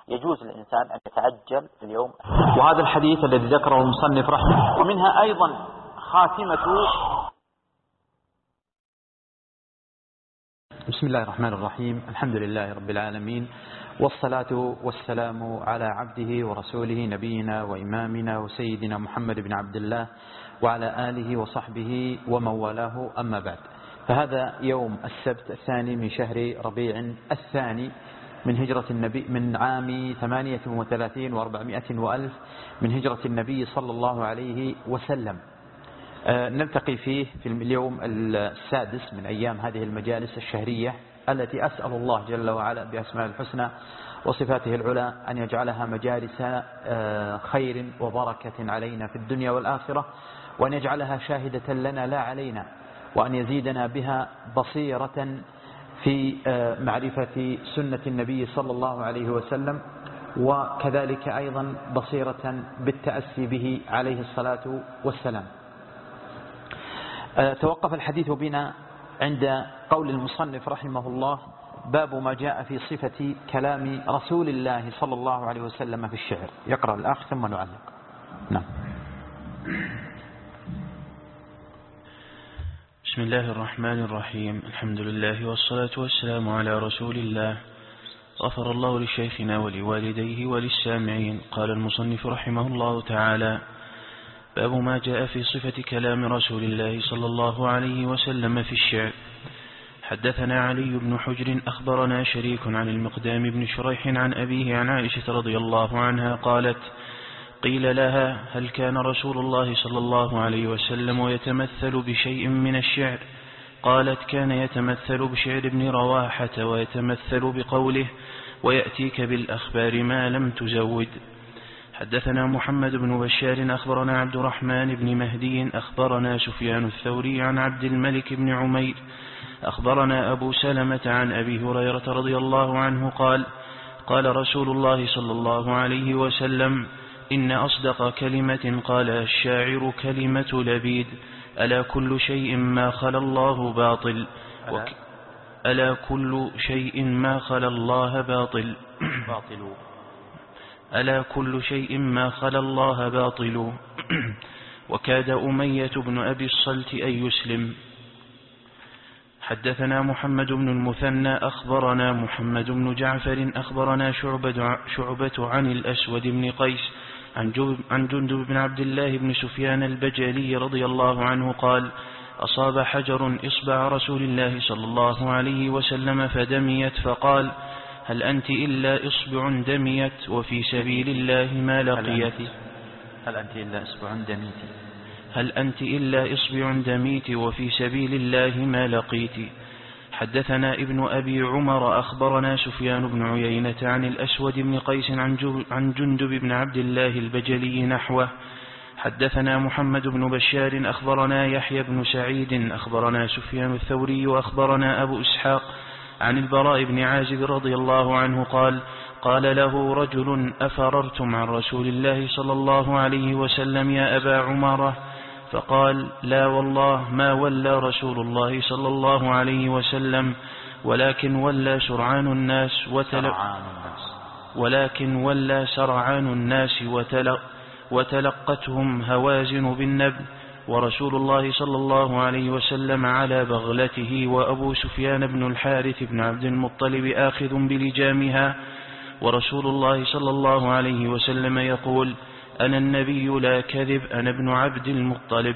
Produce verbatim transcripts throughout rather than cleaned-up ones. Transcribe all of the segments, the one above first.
يجوز للإنسان أن يتعجل في اليوم. وهذا الحديث الذي ذكره المصنف رحمه، ومنها أيضا خاتمة. بسم الله الرحمن الرحيم، الحمد لله رب العالمين، والصلاة والسلام على عبده ورسوله نبينا وإمامنا وسيدنا محمد بن عبد الله وعلى آله وصحبه ومن والاه، أما بعد. فهذا يوم السبت الثاني من شهر ربيع الثاني من هجرة النبي من عام ثمانية وثلاثين وأربعمائة وألف من هجرة النبي صلى الله عليه وسلم. نلتقي فيه في اليوم السادس من أيام هذه المجالس الشهرية التي أسأل الله جل وعلا بأسماء الحسنى وصفاته العلى أن يجعلها مجالس خير وبركة علينا في الدنيا والآخرة، وأن يجعلها شاهدة لنا لا علينا، وأن يزيدنا بها بصيرة في معرفة سنة النبي صلى الله عليه وسلم، وكذلك أيضا بصيرة بالتأسي به عليه الصلاة والسلام. توقف الحديث بنا عند قول المصنف رحمه الله: باب ما جاء في صفة كلام رسول الله صلى الله عليه وسلم في الشعر. يقرأ الأخ ثم نعلق. نعم. بسم الله الرحمن الرحيم، الحمد لله والصلاة والسلام على رسول الله. غفر الله لشيخنا ولوالديه وللسامعين. قال المصنف رحمه الله تعالى: باب ما جاء في صفة كلام رسول الله صلى الله عليه وسلم في الشعر. حدثنا علي بن حجر أخبرنا شريك عن المقدام بن شريح عن أبيه عن عائشة رضي الله عنها قالت: قيل لها: هل كان رسول الله صلى الله عليه وسلم يتمثل بشيء من الشعر؟ قالت: كان يتمثل بشعر ابن رواحة، ويتمثل بقوله: ويأتيك بالأخبار ما لم تزود. حدثنا محمد بن بشار أخبرنا عبد الرحمن بن مهدي أخبرنا سفيان الثوري عن عبد الملك بن عمير أخبرنا أبو سلمة عن أبي هريرة رضي الله عنه قال: قال رسول الله صلى الله عليه وسلم: إن أصدق كلمة قال الشاعر كلمة لبيد: ألا كل شيء ما خلا الله باطل وك... ألا كل شيء ما خلا الله باطل باطل ألا كل شيء ما خلا الله باطل. وكاد أمية بن أبي الصلت أن يسلم. حدثنا محمد بن المثنى أخبرنا محمد بن جعفر أخبرنا شعبة, شعبة عن الأسود بن قيس عن جندب بن عبد الله بن سفيان البجلي رضي الله عنه قال: أصاب حجر إصبع رسول الله صلى الله عليه وسلم فدميت، فقال: هل أنت إلا إصبع دميت وفي سبيل الله ما لقيت؟ هل أنت إلا إصبع دميت هل أنت إلا إصبع دميت وفي سبيل الله ما لقيت. حدثنا ابن أبي عمر أخبرنا سفيان بن عيينة عن الأسود بن قيس عن جندب بن عبد الله البجلي نحوه. حدثنا محمد بن بشار أخبرنا يحيى بن سعيد أخبرنا سفيان الثوري وأخبرنا أبو إسحاق عن البراء بن عازب رضي الله عنه قال: قال له رجل: أفررتم عن رسول الله صلى الله عليه وسلم يا أبا عمارة؟ فقال: لا والله ما ولى رسول الله صلى الله عليه وسلم، ولكن ولى سرعان الناس وتل... ولكن ولى سرعان الناس وتل... وتلقتهم هوازن بالنبل، ورسول الله صلى الله عليه وسلم على بغلته، وأبو سفيان بن الحارث بن عبد المطلب آخذ بلجامها، ورسول الله صلى الله عليه وسلم يقول: أنا النبي لا كذب، أنا ابن عبد المطلب.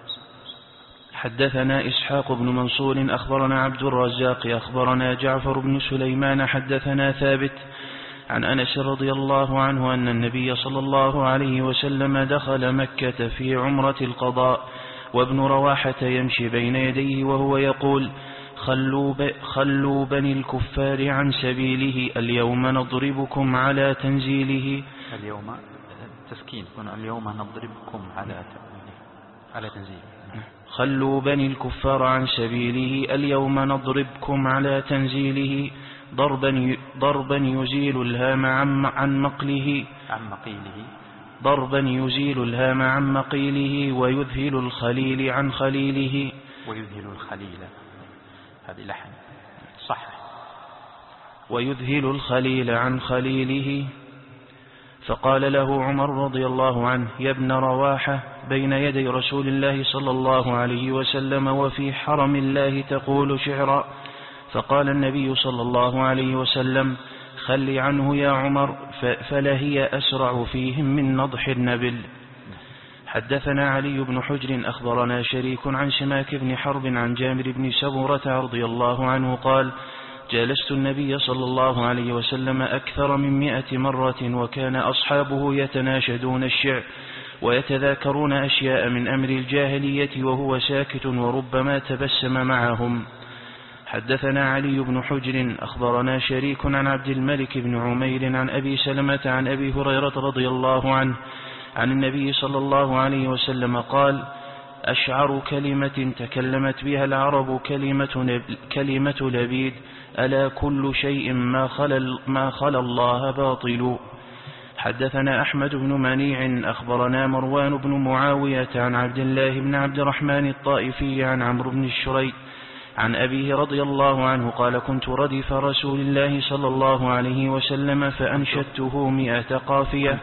حدثنا إسحاق بن منصور أخبرنا عبد الرزاق أخبرنا جعفر بن سليمان حدثنا ثابت عن أنس رضي الله عنه أن النبي صلى الله عليه وسلم دخل مكة في عمرة القضاء، وابن رواحة يمشي بين يديه وهو يقول: خلوا, ب... خلوا بني الكفار عن سبيله، اليوم نضربكم على تنزيله. اليوم تسكين اليوم نضربكم على على تنزيله. خلوا بني الكفار عن سبيله، اليوم نضربكم على تنزيله، ضربا ضربا يزيل الهام عن عن مقله عن مقيله ضربا يزيل الهام عن مقيله، ويذهل الخليل عن خليله. ويذهل الخليل هذه لحن صح. ويذهل الخليل عن خليله. فقال له عمر رضي الله عنه: يا ابن رواحة، بين يدي رسول الله صلى الله عليه وسلم وفي حرم الله تقول شعرا. فقال النبي صلى الله عليه وسلم: خل عنه يا عمر، فلهي أسرع فيهم من نضح النبل. حدثنا علي بن حجر أخبرنا شريك عن شماك بن حرب عن جابر بن سبورة رضي الله عنه قال: جالست النبي صلى الله عليه وسلم أكثر من مئة مرة، وكان أصحابه يتناشدون الشعر ويتذاكرون أشياء من أمر الجاهلية وهو ساكت، وربما تبسم معهم. حدثنا علي بن حجر أخبرنا شريك عن عبد الملك بن عمير عن أبي سلمة عن أبي هريرة رضي الله عنه عن النبي صلى الله عليه وسلم قال: أشعر كلمة تكلمت بها العرب كلمة, كلمة لبيد: ألا كل شيء ما خلا, ما خلا الله باطل. حدثنا أحمد بن منيع أخبرنا مروان بن معاوية عن عبد الله بن عبد الرحمن الطائفي عن عمرو بن الشريك عن أبيه رضي الله عنه قال: كنت ردف رسول الله صلى الله عليه وسلم فأنشدته مئة قافية.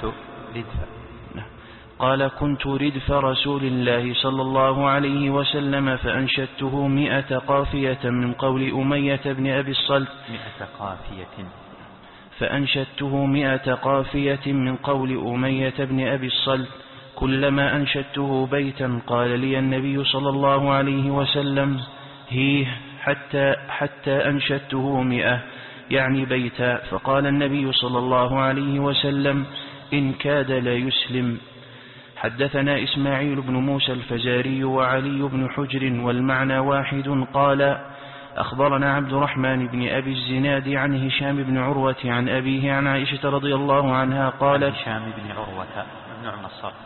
قال: كنت ردف رسول الله صلى الله عليه وسلم فأنشدته مئة قافية من قول أمية بن أبي الصلت مئة قافية فأنشدته مئة قافية من قول أمية بن أبي الصلت. كلما أنشدته بيتا قال لي النبي صلى الله عليه وسلم: هيه حتى, حتى أنشدته مئة، يعني بيتا. فقال النبي صلى الله عليه وسلم: إن كاد لا يسلم. حدثنا إسماعيل بن موسى الفزاري وعلي بن حجر والمعنى واحد. قال: أخبرنا عبد الرحمن بن أبي الزناد عن هشام بن عروة عن أبيه عن عائشة رضي الله عنها قالت: هشام بن عروة ممنوع من الصرف.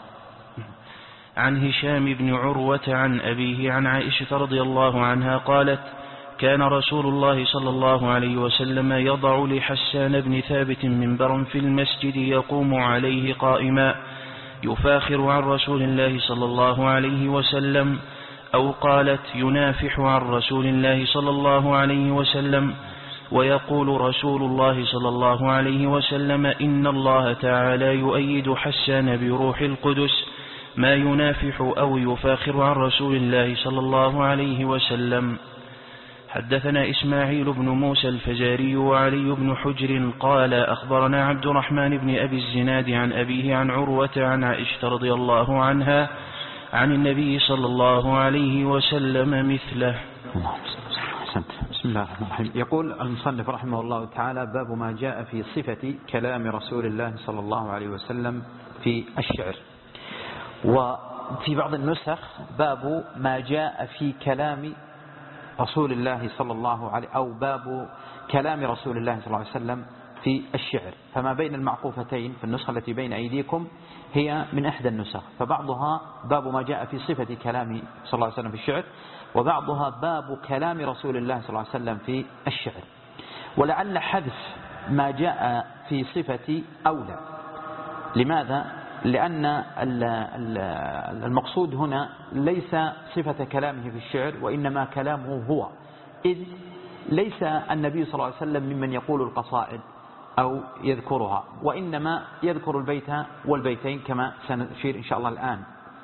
عن هشام بن عروة عن أبيه عن عائشة رضي الله عنها قالت: كان رسول الله صلى الله عليه وسلم يضع لحسان بن ثابت منبرا في المسجد يقوم عليه قائما يفاخر عن رسول الله صلى الله عليه وسلم، أو قالت: ينافح عن رسول الله صلى الله عليه وسلم، ويقول رسول الله صلى الله عليه وسلم: إن الله تعالى يؤيد حسان بروح القدس، ما ينافح أو يفاخر عن رسول الله صلى الله عليه وسلم. حدثنا إسماعيل بن موسى الفزاري وعلي بن حجر قال: أخبرنا عبد الرحمن بن أبي الزناد عن أبيه عن عروة عن عائشة رضي الله عنها عن النبي صلى الله عليه وسلم مثله. بسم الله الرحمن الرحيم. يقول المصنف رحمه الله تعالى: باب ما جاء في صفة كلام رسول الله صلى الله عليه وسلم في الشعر. وفي بعض النسخ باب ما جاء في كلام رسول الله صلى الله عليه أو باب كلام رسول الله صلى الله عليه وسلم في الشعر. فما بين المعقوفتين في النسخة التي بين أيديكم هي من إحدى النسخ، فبعضها باب ما جاء في صفة كلام صلى الله عليه وسلم في الشعر، وبعضها باب كلام رسول الله صلى الله عليه وسلم في الشعر. ولعل حذف ما جاء في صفة أولى. لماذا؟ لأن المقصود هنا ليس صفة كلامه في الشعر، وإنما كلامه هو، إذ ليس النبي صلى الله عليه وسلم ممن يقول القصائد أو يذكرها، وإنما يذكر البيت والبيتين كما سنشير إن شاء الله الآن.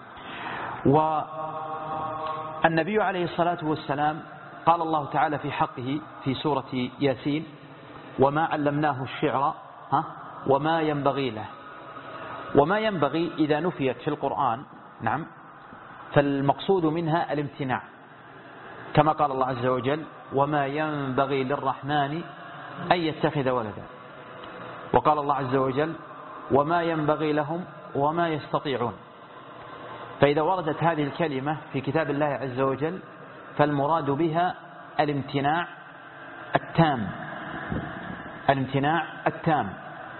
والنبي عليه الصلاة والسلام قال الله تعالى في حقه في سورة ياسين: وما علمناه الشعر ها وما ينبغي له. وما ينبغي إذا نفيت في القرآن نعم فالمقصود منها الامتناع، كما قال الله عز وجل: وما ينبغي للرحمن أن يتخذ ولدا. وقال الله عز وجل: وما ينبغي لهم وما يستطيعون. فإذا وردت هذه الكلمة في كتاب الله عز وجل فالمراد بها الامتناع التام، الامتناع التام.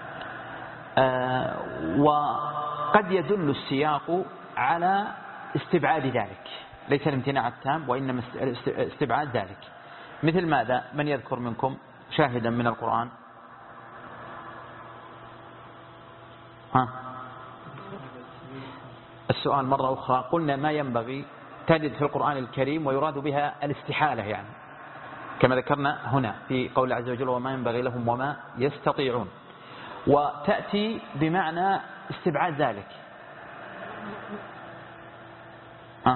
آه وقد يدل السياق على استبعاد ذلك، ليس الامتناع التام وإنما استبعاد ذلك. مثل ماذا؟ من يذكر منكم شاهدا من القرآن؟ ها؟ السؤال مرة أخرى. قلنا ما ينبغي تجد في القرآن الكريم ويراد بها الاستحالة، يعني كما ذكرنا هنا في قول عز وجل وما ينبغي لهم وما يستطيعون. وتأتي بمعنى استبعاد ذلك. آه.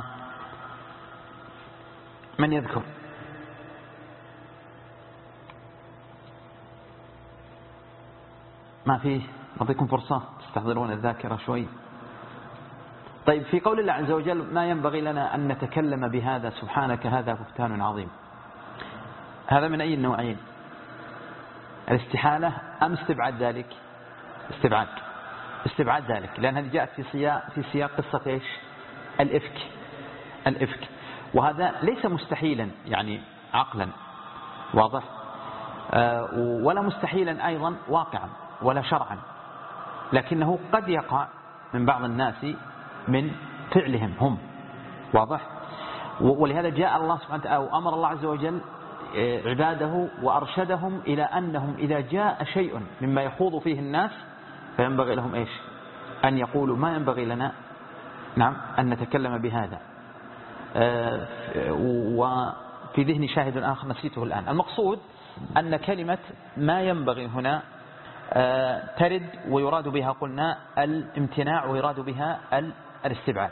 من يذكر؟ ما فيه، أعطيكم فرصة تستحضرون الذاكرة شوي. طيب في قول الله عز وجل ما ينبغي لنا أن نتكلم بهذا سبحانك هذا بهتان عظيم، هذا من أي النوعين؟ الاستحالة أم استبعاد ذلك؟ استبعاد استبعاد ذلك، لأن هذه جاءت في سياق في سياق قصة إيش؟ الإفك الإفك وهذا ليس مستحيلا يعني عقلا واضح، آه ولا مستحيلا أيضا واقعا ولا شرعا، لكنه قد يقع من بعض الناس من فعلهم هم واضح. ولهذا جاء الله سبحانه وتعالى أو أمر الله عز وجل عباده وأرشدهم إلى أنهم إذا جاء شيء مما يخوض فيه الناس فينبغي لهم إيش؟ أن يقولوا ما ينبغي لنا نعم أن نتكلم بهذا. وفي ذهني شاهد آخر نسيته الآن. المقصود أن كلمة ما ينبغي هنا ترد ويراد بها قلنا الامتناع ويراد بها الاستبعاد.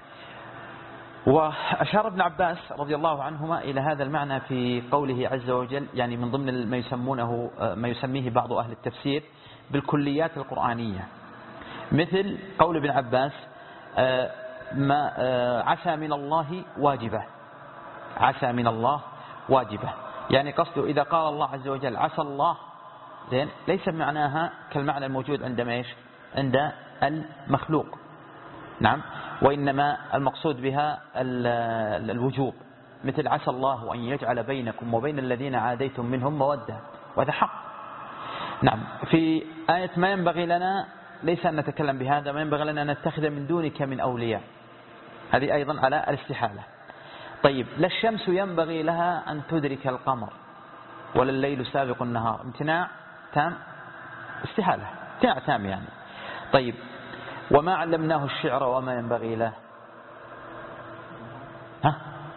وأشار ابن عباس رضي الله عنهما إلى هذا المعنى في قوله عز وجل، يعني من ضمن ما يسمونه ما يسميه بعض أهل التفسير بالكليات القرآنية، مثل قول ابن عباس ما عسى من الله واجبة، عسى من الله واجبة، يعني قصده إذا قال الله عز وجل عسى الله زين ليس معناها كالمعنى الموجود عند ايش؟ عند المخلوق نعم، وإنما المقصود بها الوجوب، مثل عسى الله أن يجعل بينكم وبين الذين عاديتم منهم مودة، وهذا حق نعم. في آية ما ينبغي لنا ليس أن نتكلم بهذا، ما ينبغي لنا أن نتخذ من دونك من أولياء، هذه أيضا على الاستحالة. طيب لا الشمس ينبغي لها أن تدرك القمر ولا الليل سابق النهار، امتناع تام استحالة، امتناع تام يعني. طيب وما علمناه الشعر وما ينبغي له، ها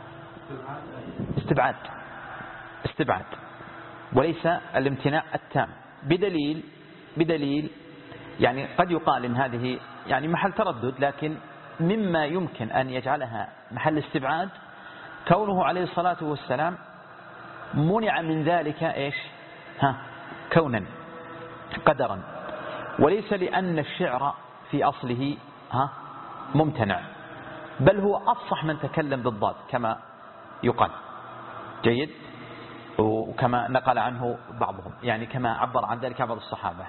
استبعاد استبعاد وليس الامتناع التام، بدليل بدليل يعني قد يقال إن هذه يعني محل تردد، لكن مما يمكن أن يجعلها محل استبعاد كونه عليه الصلاة والسلام منع من ذلك إيش ها كونا قدرا، وليس لأن الشعر في أصله ها ممتنع، بل هو أفصح من تكلم بالضاد كما يقال جيد، وكما نقل عنه بعضهم يعني كما عبر عن ذلك بعض الصحابة.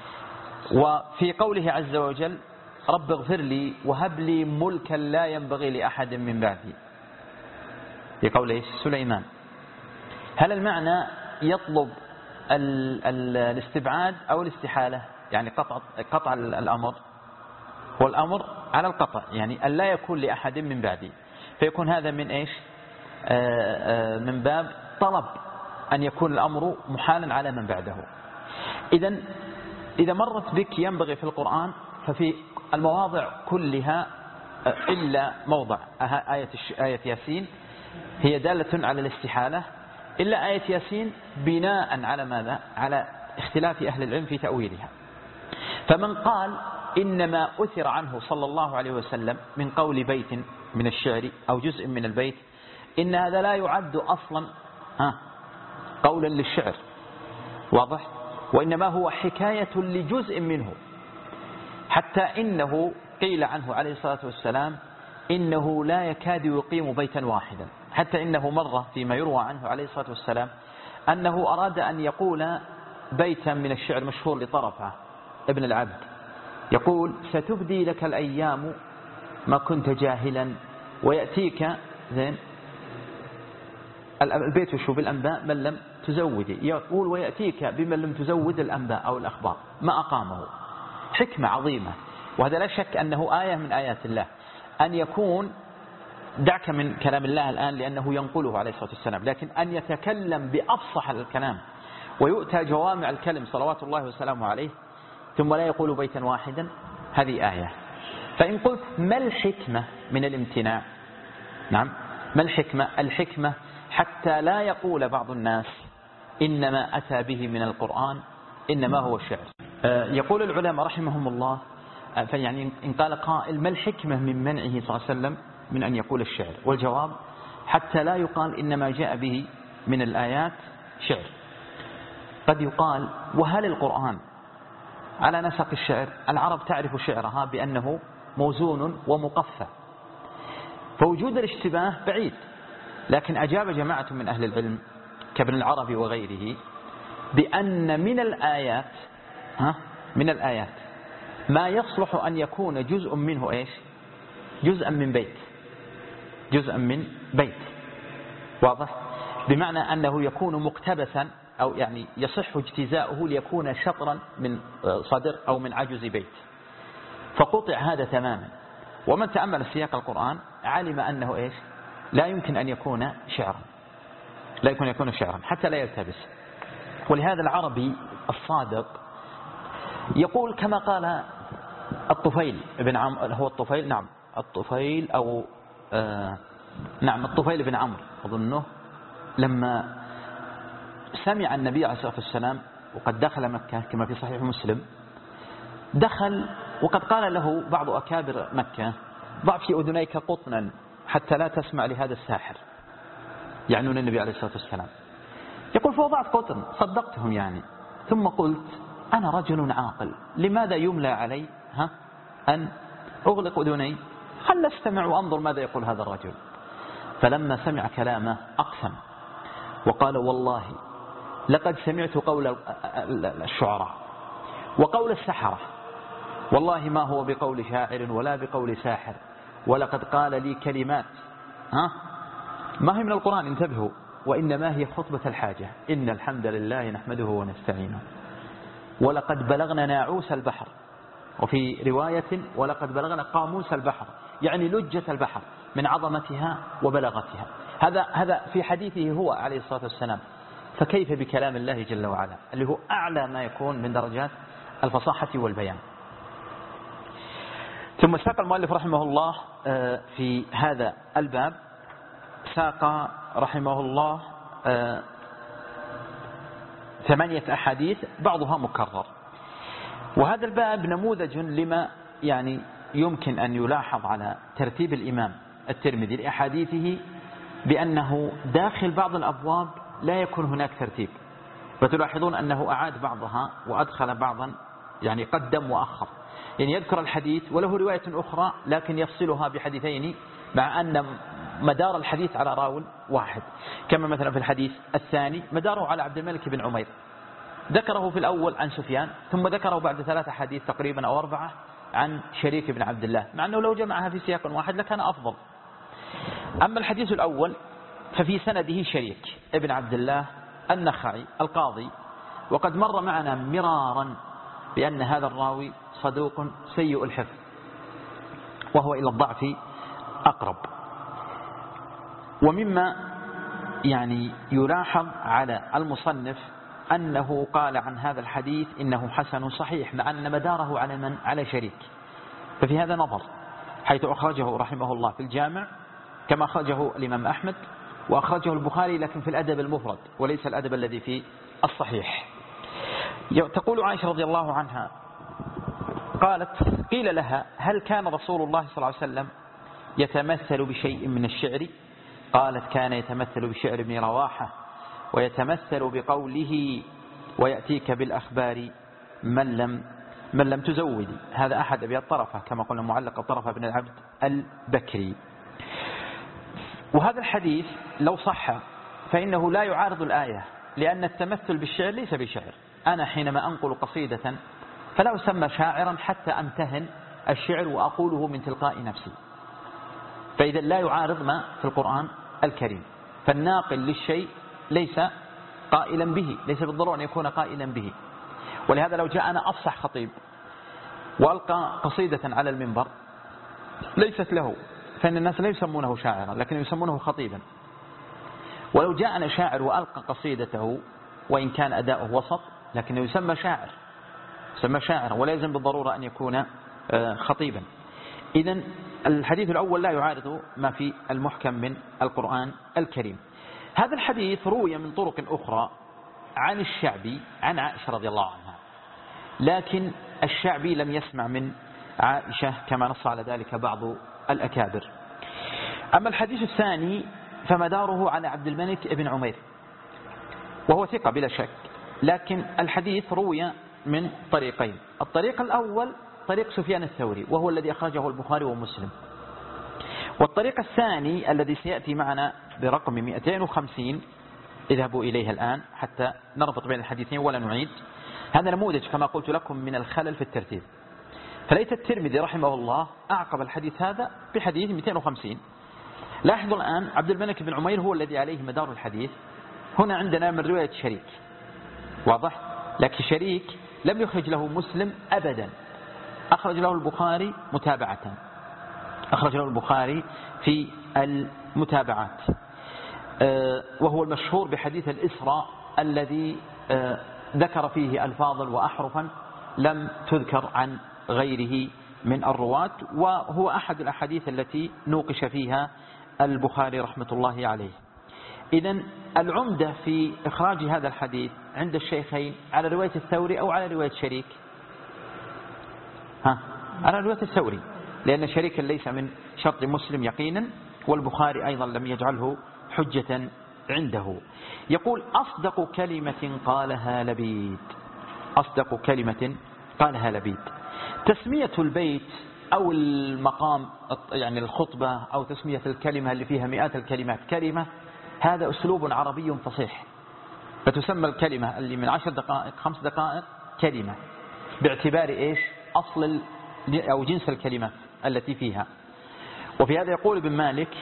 وفي قوله عز وجل رب اغفر لي وهب لي ملكا لا ينبغي لأحد من بعدي، في قوله سليمان، هل المعنى يطلب ال ال الاستبعاد أو الاستحالة؟ يعني قطع قطع الأمر، هو الأمر على القطع، يعني أن لا يكون لأحد من بعدي، فيكون هذا من إيش آآ آآ من باب طلب أن يكون الأمر محالا على من بعده. إذا إذا مرت بك ينبغي في القرآن ففي المواضع كلها إلا موضع آية آية ياسين هي دالة على الاستحالة، إلا آية ياسين بناء على ماذا؟ على اختلاف أهل العلم في تأويلها. فمن قال إنما أثر عنه صلى الله عليه وسلم من قول بيت من الشعر أو جزء من البيت، إن هذا لا يعد أصلا ها قولا للشعر واضح، وإنما هو حكاية لجزء منه، حتى إنه قيل عنه عليه الصلاة والسلام إنه لا يكاد يقيم بيتا واحدا، حتى إنه مرة فيما يروى عنه عليه الصلاة والسلام أنه أراد أن يقول بيتا من الشعر مشهور لطرفة ابن العبد، يقول ستبدي لك الأيام ما كنت جاهلا ويأتيك زين البيت وشو بالأنباء من لم تزودي، يقول ويأتيك بمن لم تزود الأنباء أو الأخبار ما أقامه. حكمة عظيمة، وهذا لا شك أنه آية من آيات الله أن يكون، دعك من كلام الله الآن لأنه ينقله عليه الصلاة والسلام، لكن أن يتكلم بأفصح الكلام ويؤتى جوامع الكلم صلوات الله وسلامه عليه ثم لا يقول بيتا واحدا، هذه آية. فإن قلت ما الحكمة من الامتناع؟ نعم ما الحكمة؟ الحكمة حتى لا يقول بعض الناس إنما أتى به من القرآن إنما هو الشعر. يقول العلماء رحمهم الله، فيعني إن قال قائل ما الحكمة من منعه صلى الله عليه وسلم من أن يقول الشعر؟ والجواب حتى لا يقال إنما جاء به من الآيات شعر. قد يقال وهل القرآن على نسق الشعر؟ العرب تعرف شعرها بأنه موزون ومقفى، فوجود الاشتباه بعيد. لكن أجاب جماعة من أهل العلم كابن العربي وغيره بأن من الآيات ها من الآيات ما يصلح أن يكون جزء منه إيش؟ جزءا من بيت، جزءا من بيت، واضح؟ بمعنى أنه يكون مقتبسا أو يعني يصح اجتزاؤه ليكون شطرا من صدر أو من عجز بيت، فقطع هذا تماما. ومن تأمل سياق القرآن علم أنه إيش؟ لا يمكن أن يكون شعرا، لا يمكن أن يكون شعرا حتى لا يلتبس. ولهذا العربي الصادق يقول كما قال الطفيل بن عمرو، هو الطفيل نعم الطفيل أو آه نعم الطفيل بن عمرو أظنه، لما سمع النبي عليه الصلاة والسلام وقد دخل مكة كما في صحيح مسلم، دخل وقد قال له بعض أكابر مكة ضع في أذنيك قطنا حتى لا تسمع لهذا الساحر، يعنون النبي عليه الصلاة والسلام. يقول فوضعت قطن صدقتهم يعني، ثم قلت أنا رجل عاقل لماذا يملى علي ها أن أغلق أذني؟ خل استمع وأنظر ماذا يقول هذا الرجل. فلما سمع كلامه أقسم وقال والله لقد سمعت قول الشعراء وقول السحرة، والله ما هو بقول شاعر ولا بقول ساحر، ولقد قال لي كلمات ها ما هي من القرآن، انتبهوا، وإنما هي خطبة الحاجة، إن الحمد لله نحمده ونستعينه، ولقد بلغنا ناعوس البحر، وفي رواية ولقد بلغنا قاموس البحر، يعني لجة البحر من عظمتها وبلاغتها. هذا هذا في حديثه هو عليه الصلاة والسلام، فكيف بكلام الله جل وعلا اللي هو أعلى ما يكون من درجات الفصاحة والبيان. ثم ساق المؤلف رحمه الله في هذا الباب ساق رحمه الله ثمانية أحاديث بعضها مكرر. وهذا الباب نموذج لما يعني يمكن أن يلاحظ على ترتيب الإمام الترمذي لأحاديثه بأنه داخل بعض الأبواب لا يكون هناك ترتيب، فتلاحظون أنه أعاد بعضها وأدخل بعضا، يعني قدم وأخر، يعني يذكر الحديث وله رواية أخرى لكن يفصلها بحديثين مع أن مدار الحديث على راو واحد، كما مثلا في الحديث الثاني مداره على عبد الملك بن عمير، ذكره في الأول عن سفيان ثم ذكره بعد ثلاثة حديث تقريبا أو أربعة عن شريك بن عبد الله، مع أنه لو جمعها في سياق واحد لكان أفضل. أما الحديث الأول ففي سنده شريك ابن عبد الله النخعي القاضي، وقد مر معنا مرارا بأن هذا الراوي صدوق سيء الحفظ وهو إلى الضعف أقرب. ومما يعني يلاحظ على المصنف أنه قال عن هذا الحديث إنه حسن صحيح مع أن مداره على من؟ على شريك، ففي هذا نظر، حيث أخرجه رحمه الله في الجامع كما أخرجه الإمام أحمد وأخرجه البخاري لكن في الأدب المفرد وليس الأدب الذي في الصحيح. تقول عائشة رضي الله عنها قالت قيل لها هل كان رسول الله صلى الله عليه وسلم يتمثل بشيء من الشعر؟ قالت كان يتمثل بشعر ابن رواحة ويتمثل بقوله ويأتيك بالأخبار من لم من لم تزودي. هذا أحد أبيات طرفة كما قلنا معلق طرفة بن العبد البكري. وهذا الحديث لو صح فإنه لا يعارض الآية، لأن التمثل بالشعر ليس بشعر. أنا حينما أنقل قصيدة فلا أسمى شاعرا حتى أمتهن الشعر وأقوله من تلقاء نفسي، فإذا لا يعارض ما في القرآن الكريم. فالناقل للشيء ليس قائلا به، ليس بالضرورة أن يكون قائلا به. ولهذا لو جاء أنا أفصح خطيب وألقى قصيدة على المنبر ليست له، فإن الناس لا يسمونه شاعرا لكن يسمونه خطيبا. ولو جاء أنا شاعر وألقى قصيدته وإن كان أداؤه وسط لكنه يسمى شاعر، يسمى شاعرا ولا يلزم بالضرورة أن يكون خطيبا. إذن الحديث الأول لا يعارض ما في المحكم من القرآن الكريم. هذا الحديث روي من طرق أخرى عن الشعبي عن عائشة رضي الله عنها، لكن الشعبي لم يسمع من عائشة كما نص على ذلك بعض الأكابر. أما الحديث الثاني فمداره على عبد الملك بن عمير، وهو ثقة بلا شك، لكن الحديث روي من طريقين. الطريق الأول طريق سفيان الثوري، وهو الذي أخرجه البخاري ومسلم. والطريق الثاني الذي سيأتي معنا برقم مئتين وخمسين، اذهبوا إليها الآن حتى نربط بين الحديثين ولا نعيد. هذا نموذج كما قلت لكم من الخلل في الترتيب. فليت الترمذي رحمه الله أعقب الحديث هذا بحديث مئتين وخمسين. لاحظوا الآن عبد الملك بن عمير هو الذي عليه مدار الحديث. هنا عندنا من رواية شريك، واضح، لكن شريك لم يخرج له مسلم أبدا، أخرج له البخاري متابعة، أخرج له البخاري في المتابعات، وهو المشهور بحديث الإسراء الذي ذكر فيه ألفاظا وأحرفا لم تذكر عن غيره من الرواة، وهو أحد الأحاديث التي نوقش فيها البخاري رحمة الله عليه. إذن العمدة في إخراج هذا الحديث عند الشيخين على رواية الثوري أو على رواية شريك؟ ها، على رواية الثوري، لأن شريكا ليس من شرط مسلم يقينا، والبخاري أيضا لم يجعله حجة عنده. يقول أصدق كلمة قالها لبيد، أصدق كلمة قالها لبيد. تسمية البيت أو المقام يعني الخطبة أو تسمية الكلمة اللي فيها مئات الكلمات كلمة، هذا أسلوب عربي فصيح، فتسمى الكلمة اللي من عشر دقائق خمس دقائق كلمة باعتبار إيش؟ أصل أو جنس الكلمات التي فيها. وفي هذا يقول ابن مالك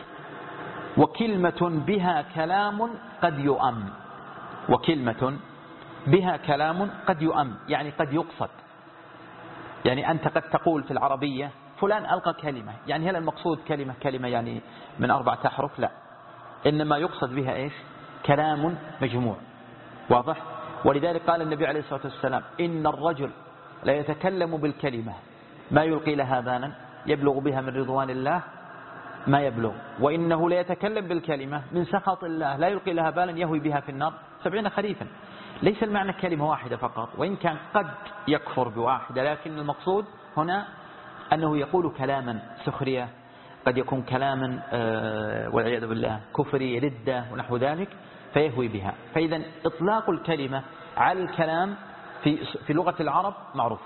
وكلمة بها كلام قد يؤم، وكلمة بها كلام قد يؤم يعني قد يقصد. يعني أنت قد تقول في العربية فلان ألقى كلمة، يعني هل المقصود كلمة كلمة يعني من أربعة أحرف؟ لا، إنما يقصد بها إيش؟ كلام مجموع، واضح. ولذلك قال النبي عليه الصلاة والسلام إن الرجل لا يتكلم بالكلمة ما يلقي لها بالا يبلغ بها من رضوان الله ما يبلغ، وإنه لا يتكلم بالكلمة من سخط الله لا يلقي لها بالا يهوي بها في النار سبعين خريفا. ليس المعنى كلمة واحدة فقط، وإن كان قد يكفر بواحدة، لكن المقصود هنا أنه يقول كلاما سخرية، قد يكون كلاما والعياذ بالله كفري ردة ونحو ذلك فيهوي بها. فإذا إطلاق الكلمة على الكلام في في لغة العرب معروف.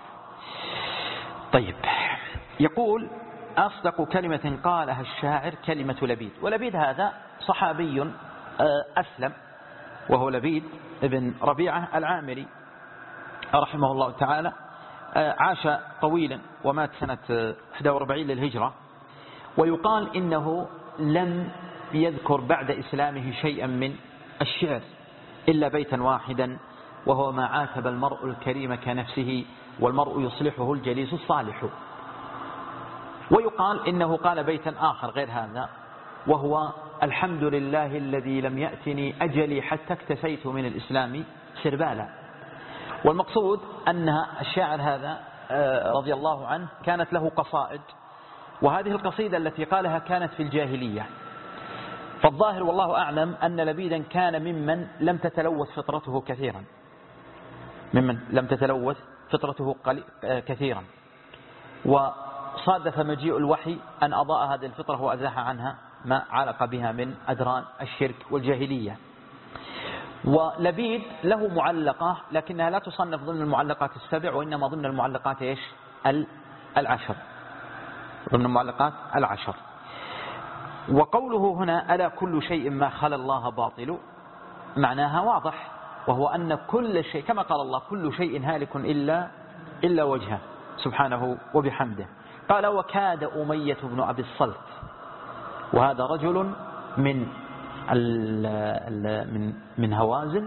طيب، يقول أصدق كلمة قالها الشاعر كلمة لبيد. ولبيد هذا صحابي أسلم، وهو لبيد ابن ربيعة العامري رحمه الله تعالى، عاش طويلا ومات سنة إحدى وأربعين للهجرة. ويقال إنه لم يذكر بعد إسلامه شيئا من الشعر إلا بيتا واحدا، وهو ما عاتب المرء الكريم كنفسه والمرء يصلحه الجليس الصالح. ويقال إنه قال بيتا آخر غير هذا، وهو الحمد لله الذي لم يأتني أجلي حتى اكتسيت من الإسلام سربالا. والمقصود أن الشاعر هذا رضي الله عنه كانت له قصائد، وهذه القصيدة التي قالها كانت في الجاهلية. فالظاهر والله أعلم أن لبيدا كان ممن لم تتلوث فطرته كثيرا، ممن لم تتلوث فطرته كثيرا، وصادف مجيء الوحي أن أضاء هذه الفطرة وأزاح عنها ما علق بها من أدران الشرك والجاهلية. ولبيد له معلقة لكنها لا تصنف ضمن المعلقات السبع، وإنما ضمن المعلقات إيش؟ العشر، ضمن المعلقات العشر. وقوله هنا ألا كل شيء ما خلا الله باطل، معناها واضح، وهو أن كل شيء كما قال الله كل شيء هالك إلا إلا وجهه سبحانه وبحمده. قال وكاد أمية بن أبي الصلت، وهذا رجل من من من هوازن،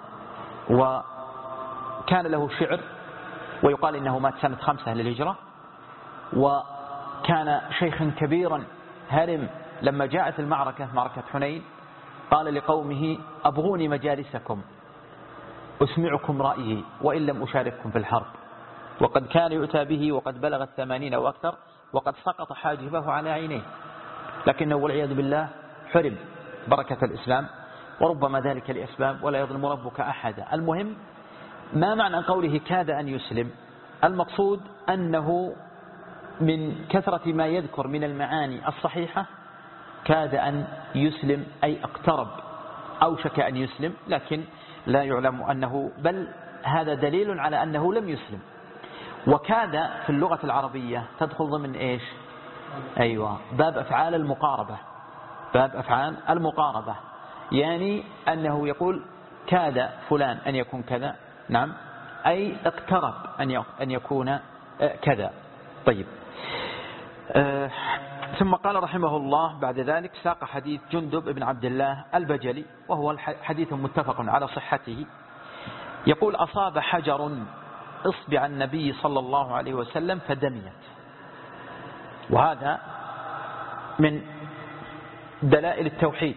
وكان له شعر، ويقال إنه مات سنة خمسة للهجرة، وكان شيخا كبيرا هرم. لما جاءت المعركة معركة حنين قال لقومه أبغوني مجالسكم أسمعكم رأيي وإن لم أشارككم في الحرب. وقد كان يؤتى به وقد بلغ الثمانين أو أكثر، وقد سقط حاجبه على عينيه، لكنه والعياذ بالله حرم بركة الإسلام وربما ذلك لأسباب ولا يظلم ربك أحدا. المهم ما معنى قوله كاد أن يسلم؟ المقصود أنه من كثرة ما يذكر من المعاني الصحيحة كاد أن يسلم أي اقترب، أوشك أن يسلم، لكن لا يعلم أنه، بل هذا دليل على أنه لم يسلم. وكاد في اللغة العربية تدخل ضمن إيش؟ أيوة، باب أفعال المقاربة، باب أفعال المقاربة، يعني أنه يقول كاد فلان أن يكون كذا، نعم، أي اقترب أن يكون كذا. طيب، أه ثم قال رحمه الله بعد ذلك ساق حديث جندب بن عبد الله البجلي، وهو حديث متفق على صحته، يقول أصاب حجر إصبع النبي صلى الله عليه وسلم فدميت. وهذا من دلائل التوحيد.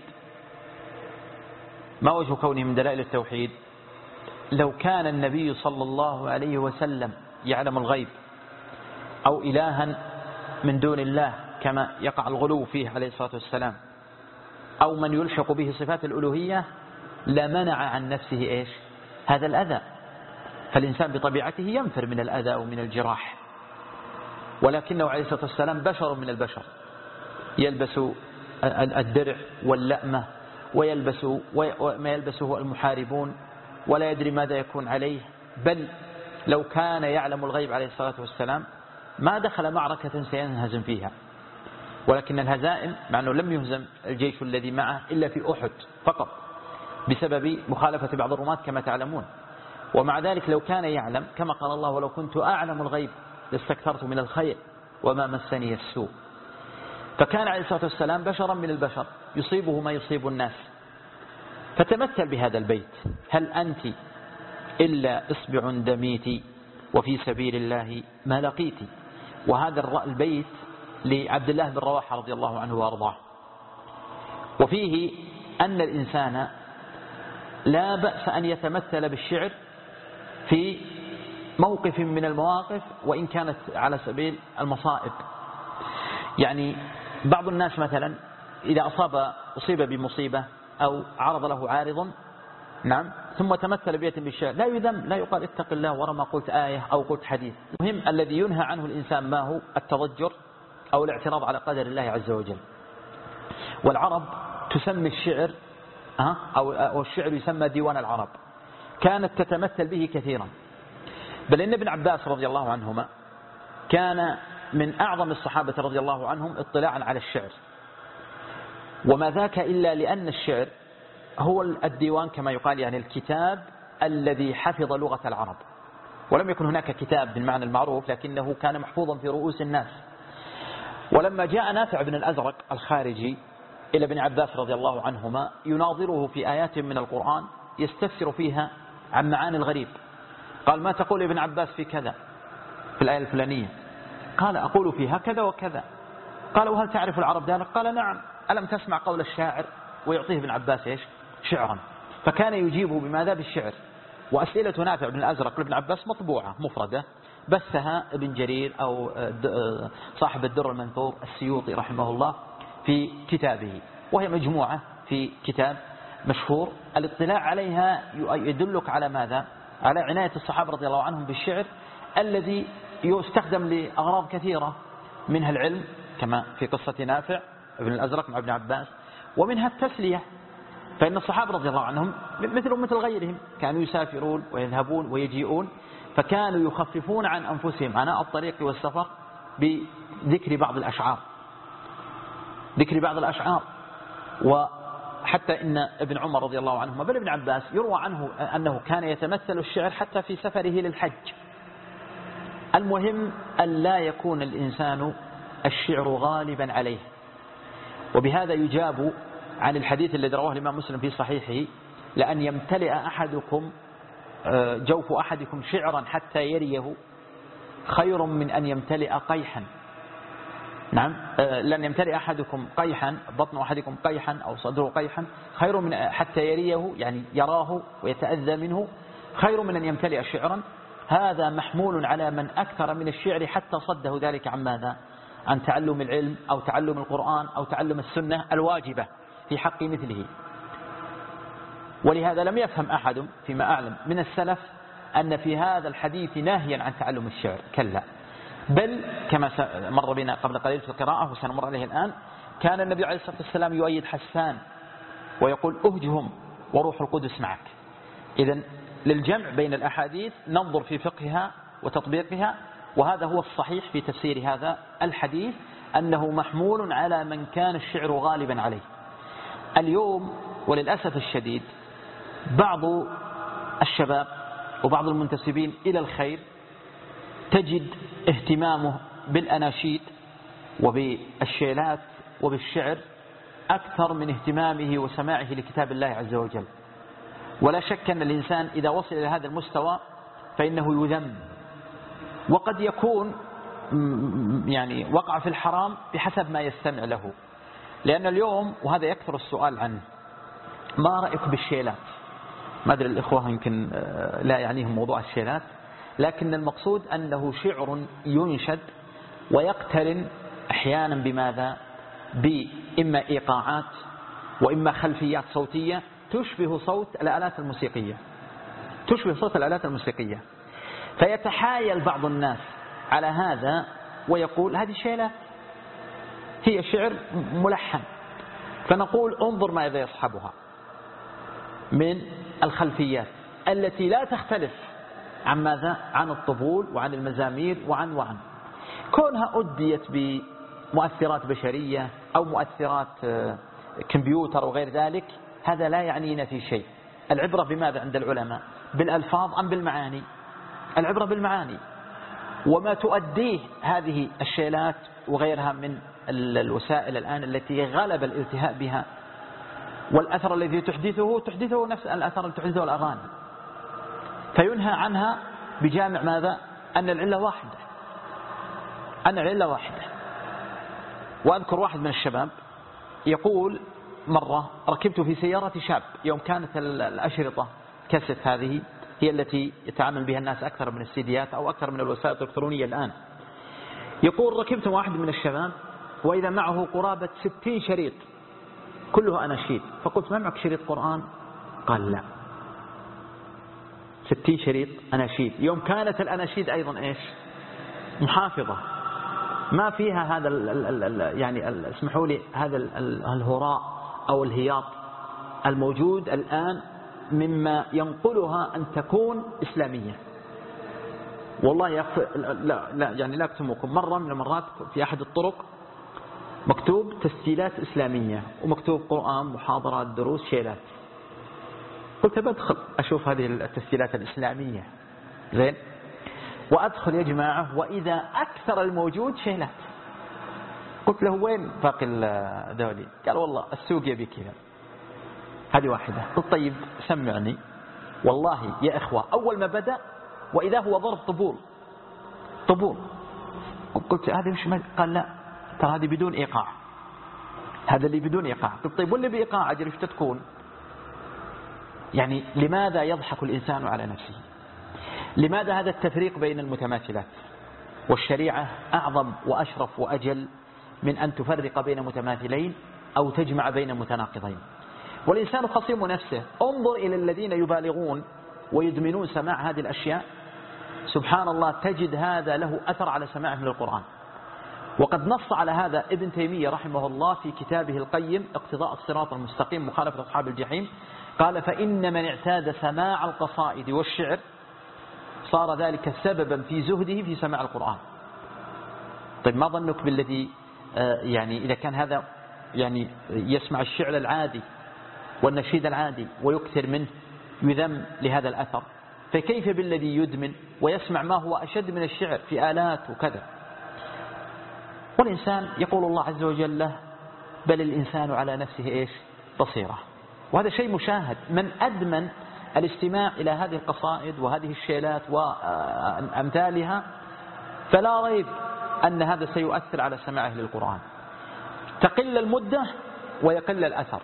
ما وجه كونه من دلائل التوحيد؟ لو كان النبي صلى الله عليه وسلم يعلم الغيب أو إلها من دون الله كما يقع الغلو فيه عليه الصلاة والسلام، أو من يلحق به صفات الألوهية، لمنع عن نفسه إيش؟ هذا الأذى. فالإنسان بطبيعته ينفر من الأذى ومن الجراح، ولكنه عليه الصلاة والسلام بشر من البشر، يلبس الدرع واللأمة ويلبس ما يلبسه المحاربون ولا يدري ماذا يكون عليه. بل لو كان يعلم الغيب عليه الصلاة والسلام ما دخل معركة سينهزم فيها، ولكن الهزائم مع أنه لم يهزم الجيش الذي معه إلا في أحد فقط بسبب مخالفة بعض الرماة كما تعلمون. ومع ذلك لو كان يعلم كما قال الله ولو كنت أعلم الغيب لاستكثرت من الخير وما مسني السوء. فكان عليه الصلاة والسلام بشرا من البشر يصيبه ما يصيب الناس. فتمثل بهذا البيت: هل أنت إلا إصبع دميت وفي سبيل الله ما لقيت. وهذا البيت لعبد الله بن رواحة رضي الله عنه وارضاه، وفيه أن الإنسان لا بأس أن يتمثل بالشعر في موقف من المواقف وإن كانت على سبيل المصائب. يعني بعض الناس مثلا إذا أصاب أصيب بمصيبة أو عرض له عارض، نعم، ثم تمثل بيت بالشعر، لا يذم، لا يقال اتق الله ورا ما قلت آية أو قلت حديث. المهم الذي ينهى عنه الإنسان ما هو التضجر أو الاعتراض على قدر الله عز وجل. والعرب تسمي الشعر أو الشعر يسمى ديوان العرب، كانت تتمثل به كثيرا. بل إن ابن عباس رضي الله عنهما كان من أعظم الصحابة رضي الله عنهم اطلاعا على الشعر، وما ذاك إلا لأن الشعر هو الديوان كما يقال، يعني الكتاب الذي حفظ لغة العرب. ولم يكن هناك كتاب بالمعنى المعروف، لكنه كان محفوظا في رؤوس الناس. ولما جاء نافع بن الأزرق الخارجي إلى ابن عباس رضي الله عنهما يناظره في آيات من القرآن يستفسر فيها عن معاني الغريب، قال: ما تقول ابن عباس في كذا في الآية الفلانية؟ قال: أقول فيها كذا وكذا. قال: وهل تعرف العرب ذلك؟ قال: نعم. ألم تسمع قول الشاعر؟ ويعطيه ابن عباس إيش؟ شعرا. فكان يجيبه بماذا؟ بالشعر. وأسئلة نافع بن الأزرق لابن عباس مطبوعة مفردة بثها ابن جرير أو صاحب الدر المنثور السيوطي رحمه الله في كتابه، وهي مجموعة في كتاب مشهور. الاطلاع عليها يدلك على ماذا؟ على عناية الصحابة رضي الله عنهم بالشعر الذي يستخدم لأغراض كثيرة، منها العلم كما في قصة نافع ابن الأزرق مع ابن عباس، ومنها التسلية. فإن الصحابة رضي الله عنهم مثلهم مثل غيرهم، كانوا يسافرون ويذهبون ويجيئون، فكانوا يخففون عن أنفسهم عناء الطريق والسفر بذكر بعض الأشعار ذكر بعض الأشعار وحتى إن ابن عمر رضي الله عنهما بل ابن عباس يروى عنه أنه كان يتمثل الشعر حتى في سفره للحج. المهم أن لا يكون الإنسان الشعر غالبا عليه. وبهذا يجاب عن الحديث الذي رواه الإمام مسلم في صحيحه: لأن يمتلئ أحدكم جوف أحدكم شعرا حتى يريه خير من أن يمتلئ قيحا. نعم، لأن يمتلئ أحدكم قيحا، بطن أحدكم قيحا أو صدره قيحا، خير من حتى يريه، يعني يراه ويتأذى منه، خير من أن يمتلئ شعرا. هذا محمول على من أكثر من الشعر حتى صده ذلك عن ماذا؟ عن تعلم العلم أو تعلم القرآن أو تعلم السنة الواجبة في حق مثله. ولهذا لم يفهم أحد فيما أعلم من السلف أن في هذا الحديث ناهيا عن تعلم الشعر، كلا، بل كما مر بنا قبل قليل في القراءة وسنمر عليه الآن، كان النبي عليه الصلاة والسلام يؤيد حسان ويقول أهجهم وروح القدس معك. إذن للجمع بين الأحاديث ننظر في فقهها وتطبيقها، وهذا هو الصحيح في تفسير هذا الحديث، أنه محمول على من كان الشعر غالبا عليه. اليوم وللأسف الشديد بعض الشباب وبعض المنتسبين إلى الخير تجد اهتمامه بالأناشيد وبالشيلات وبالشعر أكثر من اهتمامه وسماعه لكتاب الله عز وجل. ولا شك أن الإنسان إذا وصل إلى هذا المستوى فإنه يذم، وقد يكون يعني وقع في الحرام بحسب ما يستمع له. لأن اليوم وهذا يكثر السؤال عنه، ما رأيك بالشيلات؟ ما أدري الإخوة يمكن لا يعنيهم موضوع الشيلات، لكن المقصود أنه شعر ينشد ويقترن أحيانا بماذا؟ بإما إيقاعات وإما خلفيات صوتية تشبه صوت الآلات الموسيقية، تشبه صوت الآلات الموسيقية. فيتحايل بعض الناس على هذا ويقول هذه شيلات، هي شعر ملحن. فنقول انظر ماذا يصحبها من الخلفيات التي لا تختلف عن ماذا؟ عن الطبول وعن المزامير وعن وعن كونها أديت بمؤثرات بشرية أو مؤثرات كمبيوتر وغير ذلك، هذا لا يعنينا في شيء. العبرة بماذا عند العلماء؟ بالألفاظ أم بالمعاني؟ العبرة بالمعاني. وما تؤديه هذه الشيلات وغيرها من الوسائل الآن التي غلب الالتهاء بها، والأثر الذي تحدثه تحدثه نفس الأثر الذي تحدثه الأغاني، فينهى عنها بجامع ماذا؟ أن العلة واحدة، أن العلة واحدة. وأذكر واحد من الشباب يقول مرة ركبت في سيارة شاب يوم كانت الأشرطة كاسيت هذه هي التي يتعامل بها الناس أكثر من السيديات أو أكثر من الوسائل الإلكترونية الآن. يقول ركبت واحد من الشباب وإذا معه قرابة ستين شريط كله أناشيد، فقلت ما معك شريط قرآن؟ قال لا، ستين شريط أناشيد، يوم كانت الأناشيد أيضا إيش؟ محافظة، ما فيها هذا ال ال ال يعني اسمحوا لي هذا ال الهراء أو الهياط الموجود الآن مما ينقلها أن تكون إسلامية. والله يكفي لا, لا يعني لا أكتمكم، مرة من المرات في أحد الطرق مكتوب تسجيلات إسلامية ومكتوب قرآن، محاضرات، دروس، شيلات. قلت بدخل أشوف هذه التسجيلات الإسلامية زين، وأدخل يا جماعة وإذا أكثر الموجود شيلات. قلت له وين باقي ذولي؟ قال والله السوق يبي كذا. هذه واحدة. قلت طيب سمعني. والله يا إخوة أول ما بدأ وإذا هو ضرب طبول طبول. قلت هذه مش مد... قال لا ترى هذه بدون إيقاع، هذا اللي بدون إيقاع. قلت طيب واللي بإيقاع أجل إيش تكون؟ يعني لماذا يضحك الإنسان على نفسه؟ لماذا هذا التفريق بين المتماثلات؟ والشريعة أعظم وأشرف وأجل من أن تفرق بين متماثلين أو تجمع بين متناقضين. والإنسان خصيم نفسه. انظر إلى الذين يبالغون ويدمنون سماع هذه الأشياء، سبحان الله تجد هذا له أثر على سماعهم للقرآن. وقد نص على هذا ابن تيمية رحمه الله في كتابه القيم اقتضاء الصراط المستقيم مخالفة أصحاب الجحيم. قال فإن من اعتاد سماع القصائد والشعر صار ذلك سببا في زهده في سماع القرآن. طيب ما ظنك بالذي يعني إذا كان هذا يعني يسمع الشعر العادي والنشيد العادي ويكثر منه يذم لهذا الأثر، فكيف بالذي يدمن ويسمع ما هو أشد من الشعر في آلات وكذا؟ والإنسان يقول الله عز وجل له بل الإنسان على نفسه إيش؟ بصيرة. وهذا شيء مشاهد. من أدمن الاستماع إلى هذه القصائد وهذه الشيلات وأمثالها فلا ريب أن هذا سيؤثر على سماعه للقرآن. تقل المدة ويقل الأثر.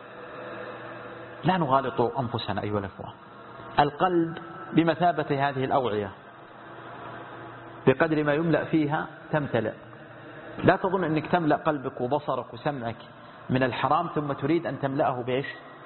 لا نغالط أنفسنا أيها الأخوة. القلب بمثابة هذه الأوعية، بقدر ما يملأ فيها تمتلئ. لا تظن أنك تملأ قلبك وبصرك وسمعك من الحرام ثم تريد أن تملأه بإيش؟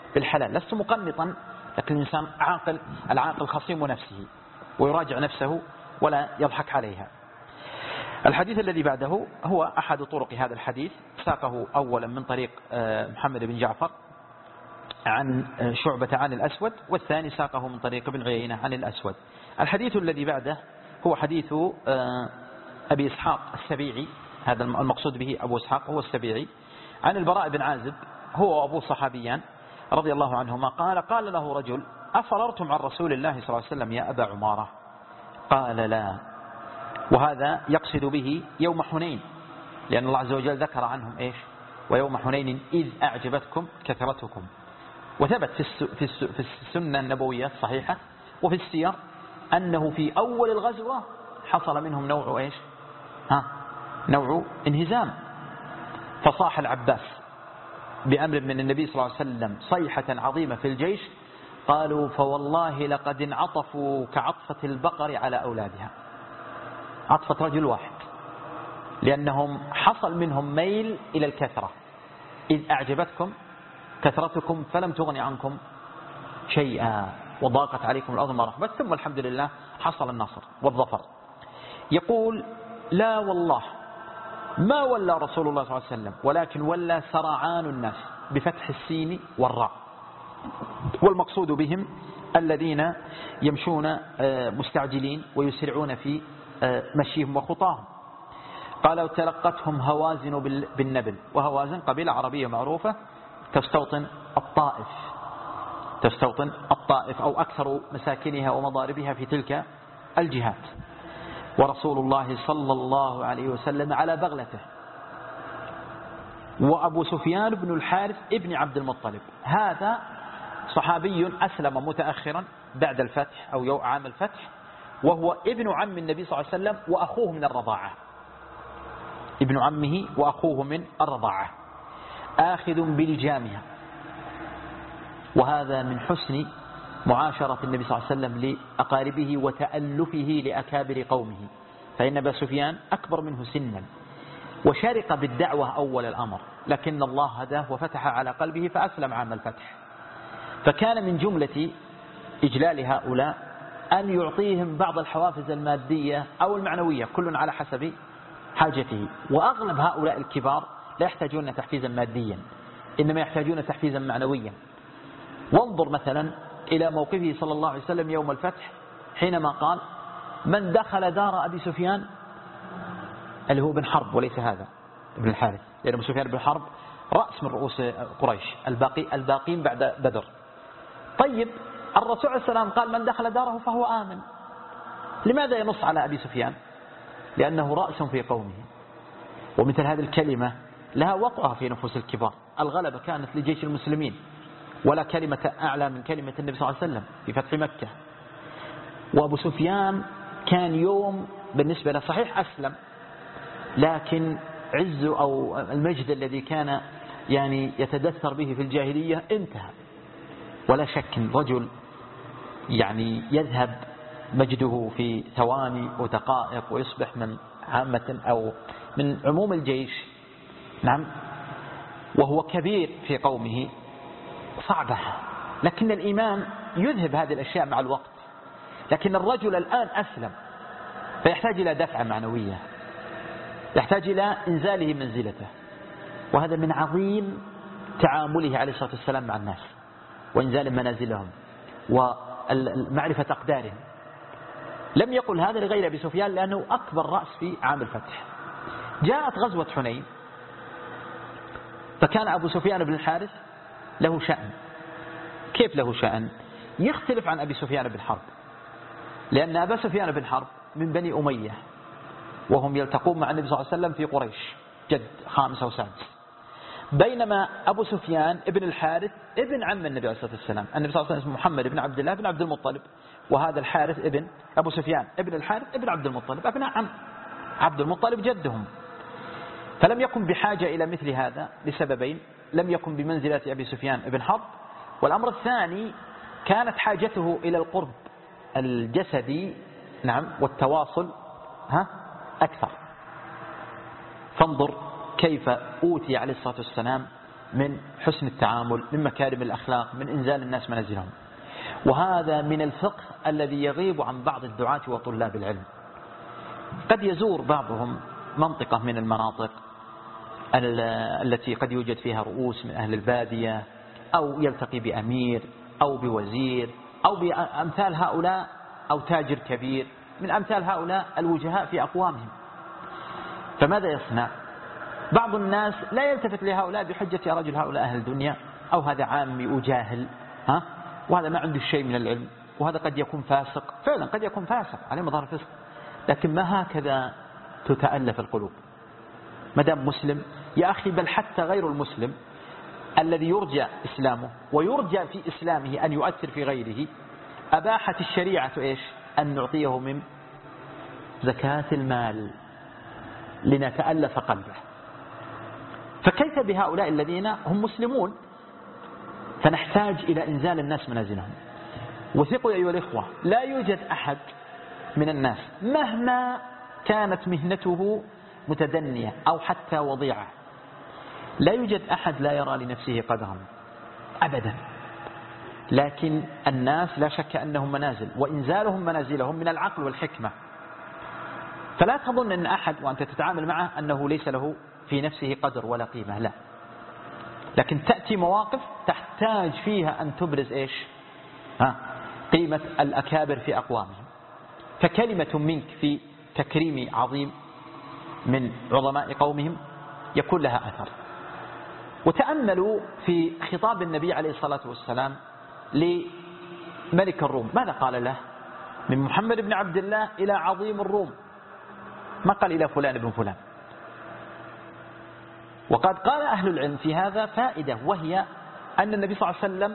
بالحلال. لست مقنطا، لكن الإنسان عاقل، العاقل خصيم نفسه ويراجع نفسه ولا يضحك عليها. الحديث الذي بعده هو أحد طرق هذا الحديث، ساقه أولا من طريق محمد بن جعفر عن شعبة عن الأسود، والثاني ساقه من طريق ابن عيينة عن الأسود. الحديث الذي بعده هو حديث أبي إسحاق السبيعي، هذا المقصود به أبو إسحاق هو السبيعي، عن البراء بن عازب هو أبو صحابيان رضي الله عنهما قال: قال له رجل: أفررتم عن رسول الله صلى الله عليه وسلم يا أبا عمارة؟ قال: لا. وهذا يقصد به يوم حنين، لأن الله عز وجل ذكر عنهم إيش؟ ويوم حنين إذ أعجبتكم كثرتكم. وثبت في في السنة النبوية الصحيحة وفي السير أنه في أول الغزوة حصل منهم نوع إيش؟ ها نوع انهزام، فصاح العباس بأمر من النبي صلى الله عليه وسلم صيحة عظيمة في الجيش، قالوا: فوالله لقد انعطفوا كعطفة البقر على أولادها. عطفة رجل واحد، لأنهم حصل منهم ميل إلى الكثرة. إذ أعجبتكم كثرتكم فلم تغن عنكم شيئا وضاقت عليكم الأرض ما رحبت، ثم الحمد لله حصل النصر والظفر. يقول: لا والله ما ولى رسول الله صلى الله عليه وسلم، ولكن ولى سرعان الناس بفتح السين والراء، والمقصود بهم الذين يمشون مستعجلين ويسرعون في مشيهم وخطاهم. قالوا: تلقتهم هوازن بالنبل، وهوازن قبيلة عربية معروفة تستوطن الطائف، تستوطن الطائف أو أكثر مساكنها ومضاربها في تلك الجهات. ورسول الله صلى الله عليه وسلم على بغلته، وأبو سفيان بن الحارث ابن عبد المطلب، هذا صحابي أسلم متأخرا بعد الفتح أو عام الفتح، وهو ابن عم النبي صلى الله عليه وسلم وأخوه من الرضاعة، ابن عمه وأخوه من الرضاعة، آخذ بلجامها. وهذا من حسن معاشرة النبي صلى الله عليه وسلم لأقاربه وتألفه لأكابر قومه، فإن أبا سفيان أكبر منه سنا وشارك بالدعوة أول الأمر، لكن الله هداه وفتح على قلبه فأسلم عام الفتح. فكان من جملة إجلال هؤلاء أن يعطيهم بعض الحوافز المادية أو المعنوية، كل على حسب حاجته. وأغلب هؤلاء الكبار لا يحتاجون تحفيزا ماديا، إنما يحتاجون تحفيزا معنويا. وانظر مثلا إلى موقفه صلى الله عليه وسلم يوم الفتح حينما قال: من دخل دار أبي سفيان، اللي هو بن حرب وليس هذا ابن الحارث، لأن أبو سفيان بن حرب رأس من رؤوس قريش، الباقي الباقين بعد بدر. طيب الرسول عليه السلام قال: من دخل داره فهو آمن. لماذا ينص على أبي سفيان؟ لأنه رأس في قومه، ومثل هذه الكلمة لها وقعها في نفوس الكبار. الغلبة كانت لجيش المسلمين، ولا كلمة أعلى من كلمة النبي صلى الله عليه وسلم في فتح مكة. وأبو سفيان كان يوم بالنسبة له صحيح أسلم، لكن عز أو المجد الذي كان يعني يتدثر به في الجاهلية انتهى. ولا شك رجل يعني يذهب مجده في ثواني ودقائق ويصبح من عامة أو من عموم الجيش، نعم، وهو كبير في قومه، صعبة. لكن الإيمان يذهب هذه الأشياء مع الوقت. لكن الرجل الآن أسلم، فيحتاج إلى دفعة معنوية، يحتاج إلى إنزاله منزلته، وهذا من عظيم تعامله عليه الصلاة والسلام مع الناس، وإنزال منازلهم ومعرفة أقدارهم. لم يقل هذا لغير أبي سفيان لأنه أكبر رأس في عام الفتح. جاءت غزوة حنين، فكان أبو سفيان بن الحارث له شأن. كيف له شأن؟ يختلف عن أبي سفيان بن حرب، لأن أبا سفيان بن حرب من بني أمية، وهم يلتقون مع النبي صلى الله عليه وسلم في قريش، جد خامس أو سادس. بينما أبو سفيان ابن الحارث ابن عم النبي عليه الصلاة والسلام، النبي صلى الله عليه وسلم اسمه محمد بن عبد الله بن عبد المطلب، وهذا الحارث ابن أبو سفيان ابن الحارث ابن عبد المطلب، أبناء عم عبد المطلب جدهم. فلم يكن بحاجة إلى مثل هذا لسببين: لم يكن بمنزلة أبي سفيان ابن حرب، والأمر الثاني كانت حاجته إلى القرب الجسدي، نعم، والتواصل ها أكثر. فانظر كيف أوتي عليه الصلاة والسلام من حسن التعامل، من مكارم الأخلاق، من إنزال الناس منازلهم. وهذا من الفقه الذي يغيب عن بعض الدعاة وطلاب العلم. قد يزور بعضهم منطقة من المناطق التي قد يوجد فيها رؤوس من أهل البادية، أو يلتقي بأمير أو بوزير أو بأمثال هؤلاء، أو تاجر كبير من أمثال هؤلاء الوجهاء في أقوامهم. فماذا يصنع؟ بعض الناس لا يلتفت لهؤلاء بحجة يا رجل هؤلاء أهل الدنيا، أو هذا عامي وجاهل، ها؟ وهذا ما عنده شيء من العلم، وهذا قد يكون فاسق. فعلا قد يكون فاسق عليه مظاهر الفسق، لكن ما هكذا تتألف القلوب. مدام مسلم يا أخي، بل حتى غير المسلم الذي يرجى إسلامه ويرجى في إسلامه أن يؤثر في غيره، أباحت الشريعة إيش؟ أن نعطيه من زكاة المال لنتألف قلبه. فكيف بهؤلاء الذين هم مسلمون؟ فنحتاج إلى إنزال الناس منازلهم. وثقوا أيها الإخوة، لا يوجد أحد من الناس مهما كانت مهنته متدنية أو حتى وضيعة، لا يوجد أحد لا يرى لنفسه قدرا أبدا. لكن الناس لا شك أنهم منازل، وإنزالهم منازلهم من العقل والحكمة. فلا تظن أن أحد وأنت تتعامل معه أنه ليس له في نفسه قدر ولا قيمة، لا. لكن تأتي مواقف تحتاج فيها أن تبرز إيش؟ ها؟ قيمة الأكابر في أقوامهم. فكلمة منك في تكريم عظيم من عظماء قومهم يكون لها أثر. وتأملوا في خطاب النبي عليه الصلاة والسلام لملك الروم، ماذا قال له؟ من محمد بن عبد الله إلى عظيم الروم، ما قال إلى فلان بن فلان. وقد قال أهل العلم في هذا فائدة، وهي أن النبي صلى الله عليه وسلم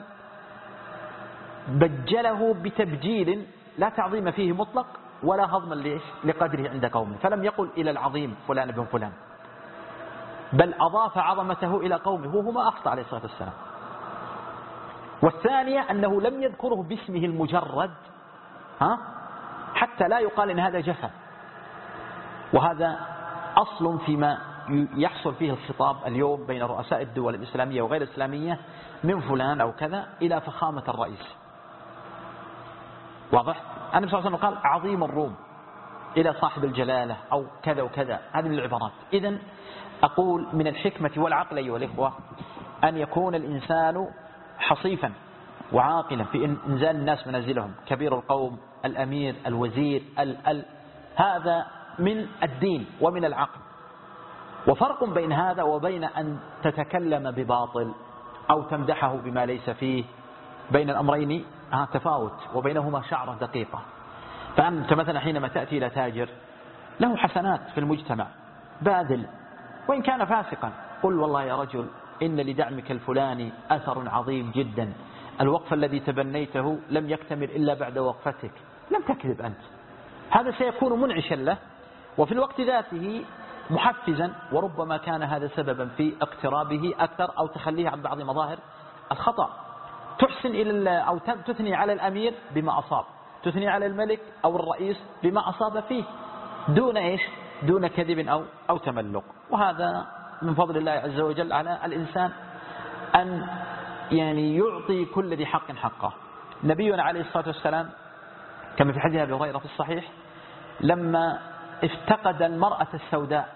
بجله بتبجيل لا تعظيم فيه مطلق ولا هضما لقدره عند قومه، فلم يقل إلى العظيم فلان بن فلان، بل أضاف عظمته إلى قومه، وهو ما أخطأ عليه الصلاة والسلام. والثانية أنه لم يذكره باسمه المجرد، ها؟ حتى لا يقال إن هذا جفا. وهذا أصل فيما يحصل فيه الخطاب اليوم بين رؤساء الدول الإسلامية وغير الإسلامية، من فلان أو كذا إلى فخامة الرئيس. واضح؟ النبي صلى الله عليه وسلم قال عظيم الروم إلى صاحب الجلالة أو كذا وكذا، هذه من العبارات. إذن أقول من الحكمة والعقل أيها الإخوة أن يكون الإنسان حصيفا وعاقلا في إنزال الناس منازلهم، كبير القوم، الأمير، الوزير، ال ال هذا من الدين ومن العقل. وفرق بين هذا وبين أن تتكلم بباطل أو تمدحه بما ليس فيه، بين الأمرين تفاوت وبينهما شعرة دقيقة. فأنت مثلا حينما تأتي إلى تاجر له حسنات في المجتمع، باذل وإن كان فاسقا، قل والله يا رجل إن لدعمك الفلاني أثر عظيم جدا، الوقف الذي تبنيته لم يكتمل إلا بعد وقفتك، لم تكذب أنت. هذا سيكون منعشا له، وفي الوقت ذاته محفزا، وربما كان هذا سببا في اقترابه أكثر أو تخليه عن بعض مظاهر الخطأ. تحسن إلى أو تثني على الأمير بما أصاب، تثني على الملك أو الرئيس بما أصاب فيه، دون إيش؟ دون كذب أو أو تملق. وهذا من فضل الله عز وجل على الإنسان أن يعني يعطي كل ذي حق حقه. نبينا عليه الصلاة والسلام كما في حديث أبي هريرة في الصحيح، لما افتقد المرأة السوداء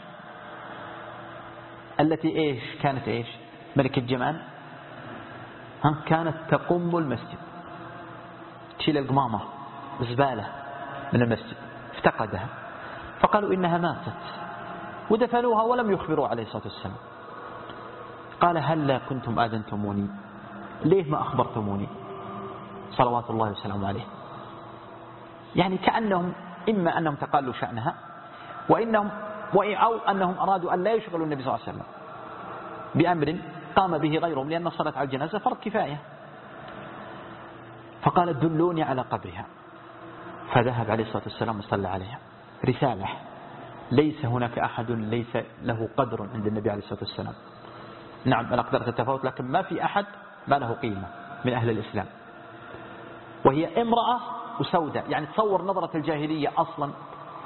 التي إيش كانت إيش ملك الجمال، ها كانت تقم المسجد، تشيل القمامة الزبالة من المسجد، افتقدها، فقالوا إنها ماتت ودفنوها ولم يخبروا عليه الصلاة والسلام. قال هلا كنتم آذنتموني، ليه ما أخبرتموني صلوات الله وسلامه عليه؟ يعني كأنهم إما أنهم تقالوا شأنها، وإنهم أو أنهم أرادوا أن لا يشغلوا النبي صلى الله عليه وسلم بأمر قام به غيرهم، لأن الصلاة على الجنازة فرض كفاية. فقال دلوني على قبرها، فذهب عليه الصلاة والسلام وصلى عليها. رسالة، ليس هناك أحد ليس له قدر عند النبي عليه الصلاة والسلام. نعم الأقدار تتفاوت، لكن ما في أحد ما له قيمة من أهل الإسلام. وهي امرأة وسوداء، يعني تصور نظرة الجاهلية أصلا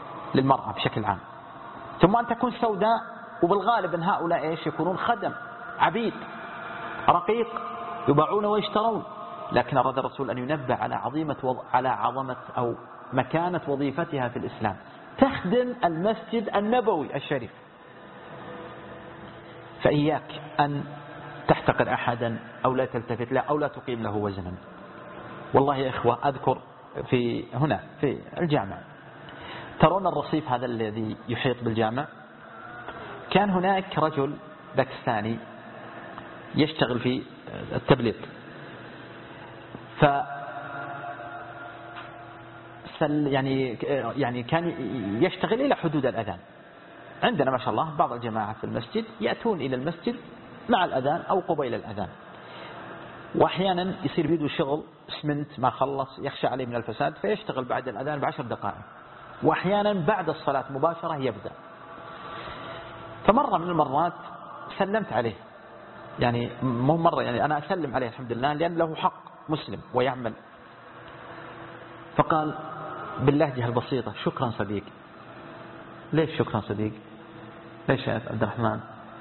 للمرأة بشكل عام، ثم أن تكون سوداء، وبالغالب أن هؤلاء إيش يكونون خدم عبيد رقيق يباعون ويشترون، لكن أراد الرسول أن ينبه على عظيمة وض... على عظمة أو مكانة وظيفتها في الإسلام، تخدم المسجد النبوي الشريف. فإياك أن تحتقر أحدا أو لا تلتفت له أو لا تقيم له وزنا. والله يا إخوة أذكر في هنا في الجامع، ترون الرصيف هذا الذي يحيط بالجامع؟ كان هناك رجل باكستاني يشتغل في التبليغ، ف يعني يعني كان يشتغل إلى حدود الأذان. عندنا ما شاء الله بعض الجماعة في المسجد يأتون إلى المسجد مع الأذان أو قبيل الأذان، وأحيانا يصير بيده شغل اسمنت ما خلص يخشى عليه من الفساد فيشتغل بعد الأذان بعشر دقائق، وأحيانا بعد الصلاة مباشرة يبدأ. فمرة من المرات سلمت عليه، يعني مو مرة يعني أنا أسلم عليه الحمد لله لأن له حق مسلم ويعمل. فقال باللهجة البسيطة شكرا صديق. ليش شكرا صديق؟ ليش يا عبد الرحمن؟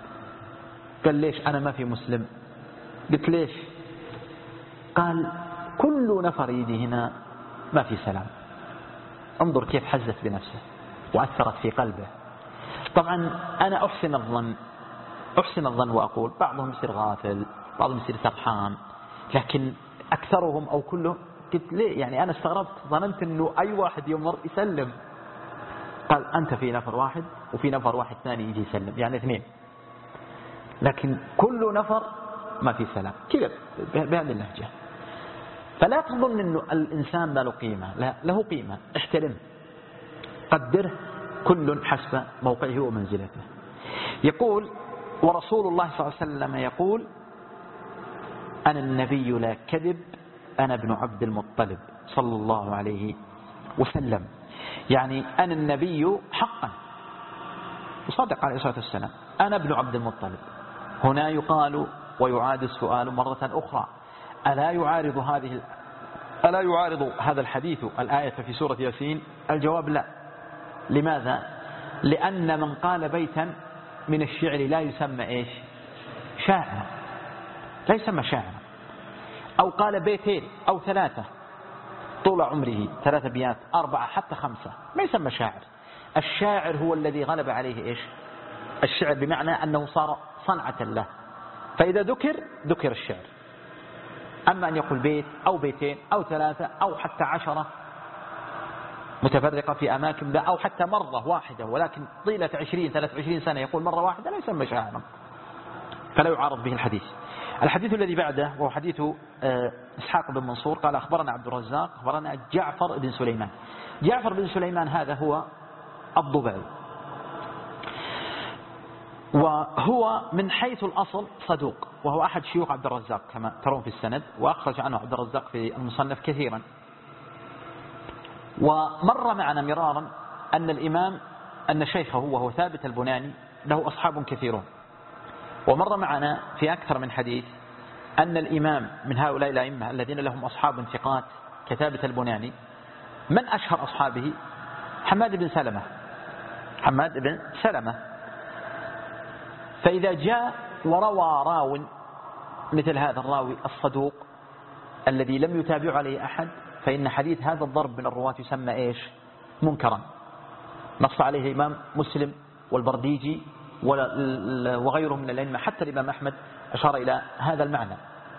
قال ليش أنا ما في مسلم؟ قلت ليش؟ قال كل نفر يجي هنا ما في سلام. انظر كيف حزت بنفسه وأثرت في قلبه. طبعا أنا أحسن الظن أحسن الظن وأقول بعضهم يصير غافل، بعضهم يصير سرحان، لكن أكثرهم أو كله قلت ليه؟ يعني أنا استغربت، ظننت أنه أي واحد يمر يسلم. قال أنت في نفر واحد وفي نفر واحد ثاني يجي يسلم، يعني اثنين، لكن كل نفر ما في سلام كذا بهذه اللهجة. فلا تظن أنه الإنسان ما له قيمة، لا، له قيمة، احترمه قدره، كل حسب موقعه ومنزلته. يقول ورسول الله صلى الله عليه وسلم يقول أنا النبي لا كذب أنا ابن عبد المطلب صلى الله عليه وسلم، يعني أنا النبي حقا وصدق عليه الصلاة والسلام، أنا ابن عبد المطلب. هنا يقال ويعاد السؤال مرة أخرى، ألا يعارض هذه ألا يعارض هذا الحديث الآية في سورة ياسين؟ الجواب لا. لماذا؟ لأن من قال بيتا من الشعر لا يسمى إيش؟ شاعر، لا يسمى شاعر. أو قال بيتين أو ثلاثة طول عمره، ثلاثة بيات أربعة حتى خمسة، ما يسمى شاعر. الشاعر هو الذي غلب عليه إيش؟ الشعر، بمعنى أنه صار صنعة له، فإذا ذكر ذكر الشعر. أما أن يقول بيت أو بيتين أو ثلاثة أو حتى عشرة متفرقة في أماكن لا، أو حتى مرة واحدة ولكن طيلة عشرين ثلاثة وعشرين سنة يقول مرة واحدة، لا يسمى شاعرا، فلا يعارض به الحديث. الحديث الذي بعده وهو حديث إسحاق بن منصور قال أخبرنا عبد الرزاق أخبرنا جعفر بن سليمان. جعفر بن سليمان هذا هو الضبعي، وهو من حيث الأصل صدوق، وهو أحد شيوخ عبد الرزاق كما ترون في السند، وأخرج عنه عبد الرزاق في المصنف كثيرا. ومر معنا مرارا أن الإمام أن شيخه وهو ثابت البناني له أصحاب كثيرون، ومر معنا في أكثر من حديث أن الإمام من هؤلاء الأئمة الذين لهم أصحاب ثقات كثابت البناني من أشهر أصحابه؟ حماد بن سلمة حماد بن سلمة. فإذا جاء وروى راو مثل هذا الراوي الصدوق الذي لم يتابع عليه أحد، فإن حديث هذا الضرب من الرواة يسمى إيش؟ منكرا. نص عليه الإمام مسلم والبرديجي وغيرهم من الأئمة، حتى الإمام أحمد أشار إلى هذا المعنى.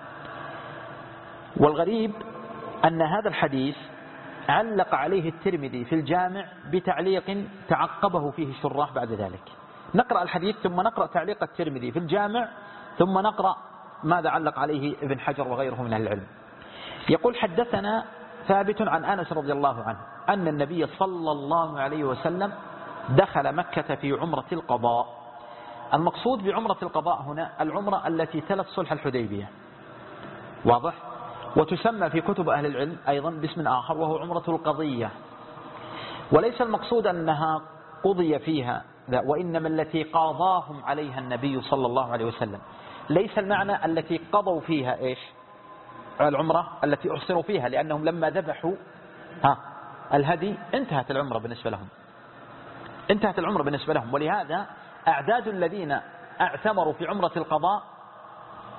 والغريب أن هذا الحديث علق عليه الترمذي في الجامع بتعليق تعقبه فيه الشراح بعد ذلك. نقرأ الحديث ثم نقرأ تعليق الترمذي في الجامع ثم نقرأ ماذا علق عليه ابن حجر وغيره من العلم. يقول حدثنا ثابت عن أنس رضي الله عنه أن النبي صلى الله عليه وسلم دخل مكة في عمرة القضاء. المقصود بعمرة القضاء هنا العمرة التي تلت صلح الحديبية، واضح؟ وتسمى في كتب أهل العلم أيضا باسم آخر وهو عمرة القضية. وليس المقصود أنها قضي فيها، لا، وإنما التي قاضاهم عليها النبي صلى الله عليه وسلم. ليس المعنى التي قضوا فيها إيش؟ العمرة التي أحصروا فيها، لأنهم لما ذبحوا ها الهدي انتهت العمرة بالنسبة لهم انتهت العمرة بالنسبة لهم ولهذا أعداد الذين اعتمروا في عمرة القضاء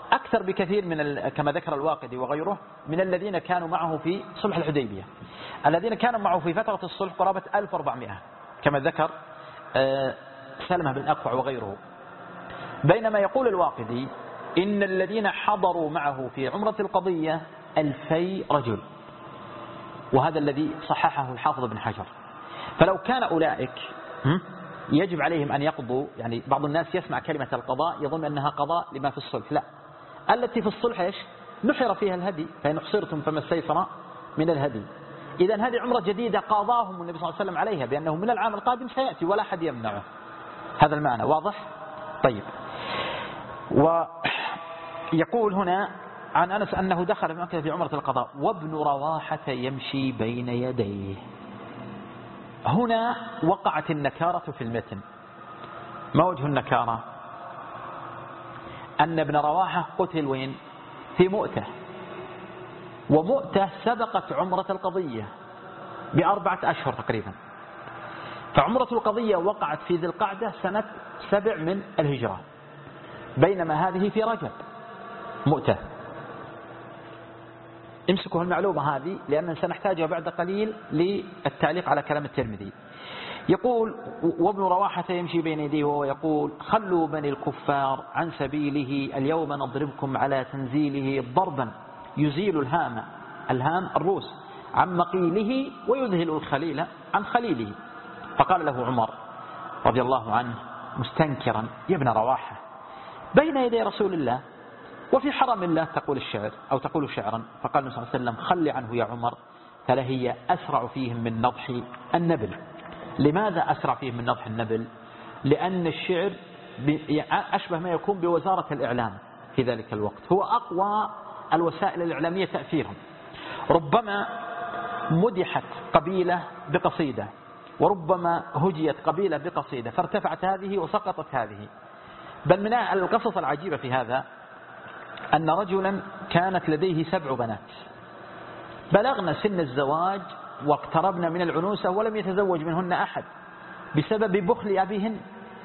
أكثر بكثير من كما ذكر الواقدي وغيره من الذين كانوا معه في صلح الحديبية. الذين كانوا معه في فترة الصلح قرابة ألف وأربعمائة كما ذكر سلمة بن أكوع وغيره. بينما يقول الواقدي إن الذين حضروا معه في عمرة القضية ألفي رجل، وهذا الذي صححه الحافظ بن حجر. فلو كان أولئك يجب عليهم أن يقضوا، يعني بعض الناس يسمع كلمة القضاء يظن أنها قضاء لما في الصلح، لا، التي في الصلح إيش؟ نحر فيها الهدي، فإن حصرتم فما استيسر من الهدي. إذا هذه عمرة جديدة قاضاهم النبي صلى الله عليه وسلم عليها بأنه من العام القادم سيأتي ولا أحد يمنعه. هذا المعنى واضح؟ طيب. ويقول هنا عن أنس أنه دخل في مكة في عمرة القضاء وابن رواحة يمشي بين يديه. هنا وقعت النكارة في المتن. ما وجه النكارة؟ أن ابن رواحة قتل وين؟ في مؤتة، ومؤتة سبقت عمرة القضية بأربعة أشهر تقريبا. فعمرة القضية وقعت في ذي القعدة سنة سبع من الهجرة، بينما هذه في رجب مؤتة. امسكوا المعلومة هذه لأننا سنحتاجها بعد قليل للتعليق على كلام الترمذي. يقول وابن رواحة يمشي بين يديه وهو يقول خلوا بني الكفار عن سبيله اليوم نضربكم على تنزيله ضربا يزيل الهام الهام الروس عن مقيله ويذهل الخليل عن خليله. فقال له عمر رضي الله عنه مستنكرا يا ابن رواحة بين يدي رسول الله وفي حرم الله تقول الشعر أو تقول شعرا. فقال النبي صلى الله عليه وسلم خل عنه يا عمر فلهي أسرع فيهم من نضح النبل. لماذا أسرع فيهم من نضح النبل؟ لأن الشعر أشبه ما يكون بوزارة الإعلام في ذلك الوقت، هو أقوى الوسائل الإعلامية تأثيرا. ربما مدحت قبيلة بقصيدة وربما هجيت قبيلة بقصيدة فارتفعت هذه وسقطت هذه. بل من القصص العجيبة في هذا أن رجلا كانت لديه سبع بنات بلغن سن الزواج واقتربن من العنوسة ولم يتزوج منهن أحد بسبب بخل أبيهن.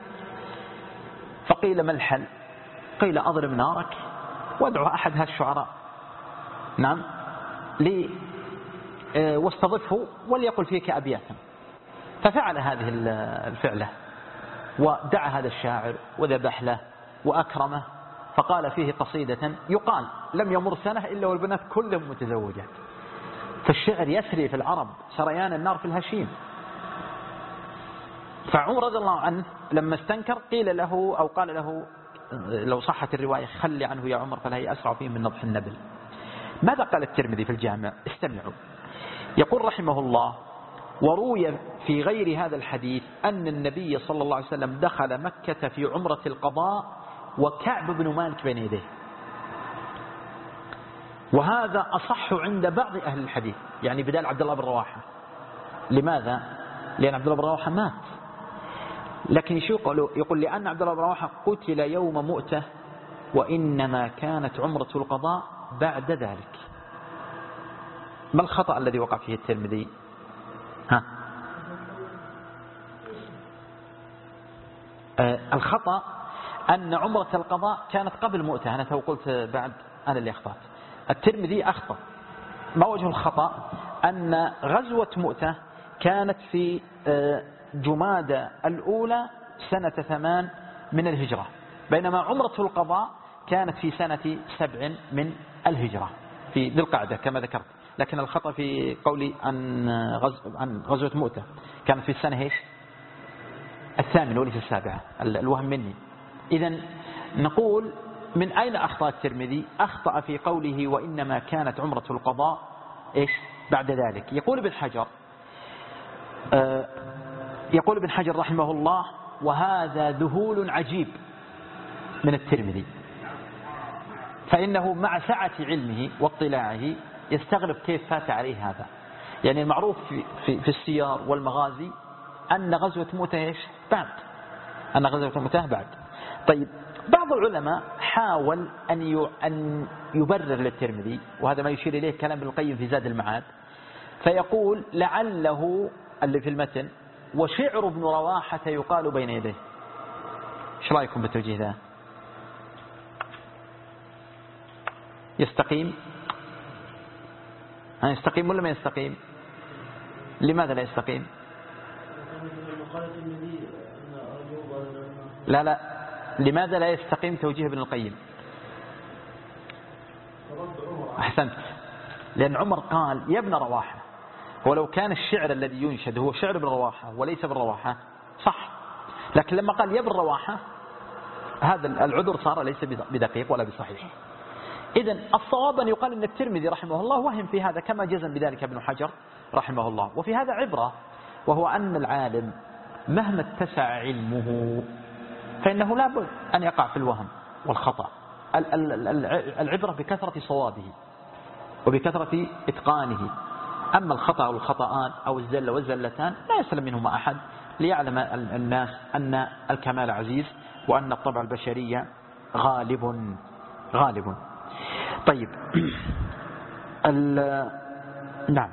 فقيل ما الحل؟ قيل أضرب نارك وادعو أحد هالشعراء نعم لي واستضفه وليقل فيك أبياتا. ففعل هذه الفعلة ودعا هذا الشاعر وذبح له وأكرمه، فقال فيه قصيدة يقال لم يمر سنة إلا والبنات كلهم متزوجات. فالشعر يسري في العرب سريان النار في الهشيم. فعمر رضي الله عنه لما استنكر قيل له أو قال له لو صحت الرواية خلي عنه يا عمر فلا أسرع فيه من نضح النبل. ماذا قال الترمذي في الجامع؟ استمعوا. يقول رحمه الله وروي في غير هذا الحديث أن النبي صلى الله عليه وسلم دخل مكة في عمرة القضاء وكعب بن مالك بين يديه، وهذا أصح عند بعض أهل الحديث يعني بدال عبد الله بن رواحة. لماذا؟ لأن عبد الله بن رواحة مات، لكن شو يقول؟ يقول لأن عبد الله بن رواحة قتل يوم مؤتة وإنما كانت عمرة القضاء بعد ذلك. ما الخطأ الذي وقع فيه الترمذي؟ ها؟ آه الخطأ أن عمرة القضاء كانت قبل مؤتة. أنا تو قلت بعد، أنا اللي أخطأت. الترمذي أخطأ. ما وجه الخطأ؟ أن غزوة مؤتة كانت في جمادى الأولى سنة ثمان من الهجرة، بينما عمرة القضاء كانت في سنة سبع من الهجرة في ذي القعدة كما ذكرت. لكن الخطأ في قولي عن غزو عن غزوة مؤتة كانت في السنة إيش؟ الثامنة وليس السابعة، الوهم مني. إذن نقول من أين أخطأ الترمذي؟ أخطأ في قوله وإنما كانت عمرة القضاء إيش بعد ذلك. يقول ابن حجر آه يقول ابن حجر رحمه الله وهذا ذهول عجيب من الترمذي، فإنه مع سعة علمه واطلاعه يستغرب كيف فات عليه هذا. يعني المعروف في, في, في السيار والمغازي أن غزوة مؤتة إيش بعد أن غزوة مؤتة بعد. طيب بعض العلماء حاول أن أن يبرر للترمذي، وهذا ما يشير إليه كلام ابن القيم في زاد المعاد، فيقول لعله اللي في المتن وشعر ابن رواحة يقال بين يديه. ايش رايكم بالتوجيه ذا؟ يستقيم؟ يستقيم ولا ما يستقيم؟ لماذا لا يستقيم؟ لا لا لماذا لا يستقيم توجيه ابن القيم؟ أحسنت. لأن عمر قال يا ابن رواحة، ولو كان الشعر الذي ينشد هو شعر ابن رواحة وليس ابن رواحة صح، لكن لما قال يا ابن رواحة هذا العذر صار ليس بدقيق ولا بصحيح. إذن الصواب أن يقال أن الترمذي رحمه الله وهم في هذا كما جزم بذلك ابن حجر رحمه الله. وفي هذا عبرة، وهو أن العالم مهما اتسع علمه فإنه لا بد أن يقع في الوهم والخطأ. العبرة بكثرة صوابه وبكثرة إتقانه، أما الخطأ والخطأان أو الزلة والزلتان لا يسلم منهما أحد، ليعلم الناس أن الكمال عزيز وأن الطبع البشري غالب غالب. طيب نعم.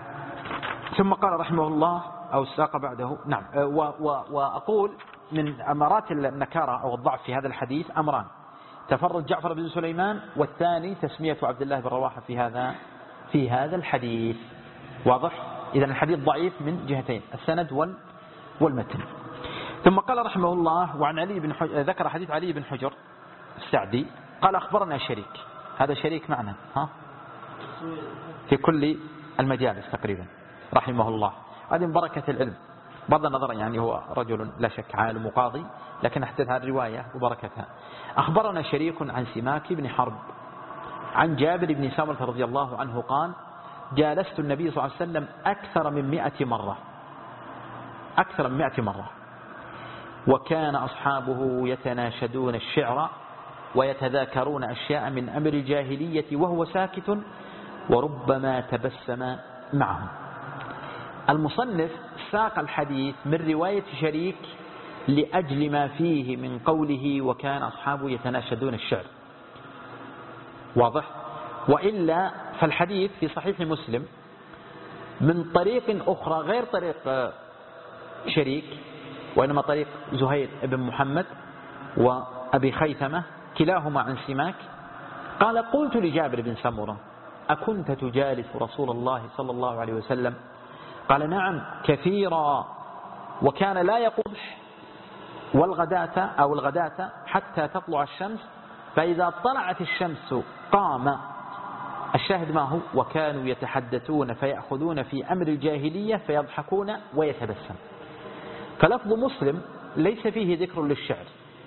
ثم قال رحمه الله أو ساق بعده نعم و و وأقول من أمارات النكارة أو الضعف في هذا الحديث أمران: تفرد جعفر بن سليمان، والثاني تسمية عبد الله بن رواحة في هذا في هذا الحديث. واضح؟ إذن الحديث ضعيف من جهتين، السند وال والمتن. ثم قال رحمه الله: وعن علي بن حجر، ذكر حديث علي بن حجر السعدي قال أخبرنا شريك. هذا شريك معنا ها في كل المجالس تقريبا رحمه الله. هذه من بركة العلم بغض النظر، يعني هو رجل لا شك عالم وقاضي، لكن أحدث هذه الرواية وبركتها. أخبرنا شريك عن سماك بن حرب عن جابر بن سمرة رضي الله عنه قال: جالست النبي صلى الله عليه وسلم أكثر من مئة مرة أكثر من مئة مرة وكان أصحابه يتناشدون الشعر ويتذاكرون أشياء من أمر الجاهلية وهو ساكت وربما تبسم معهم. المصنف ساق الحديث من رواية شريك لأجل ما فيه من قوله وكان أصحابه يتناشدون الشعر. واضح؟ وإلا فالحديث في صحيح مسلم من طريق أخرى غير طريق شريك، وإنما طريق زهير بن محمد وأبي خيثمة كلاهما عن سماك قال: قلت لجابر بن سمرة: أكنت تجالس رسول الله صلى الله عليه وسلم؟ قال: نعم كثيرا، وكان لا يقضح والغداة أو الغداة حتى تطلع الشمس، فإذا طلعت الشمس قام. الشاهد ما هو: وكانوا يتحدثون فيأخذون في أمر الجاهلية فيضحكون ويتبسم. فلفظ مسلم ليس فيه ذكر للشعر،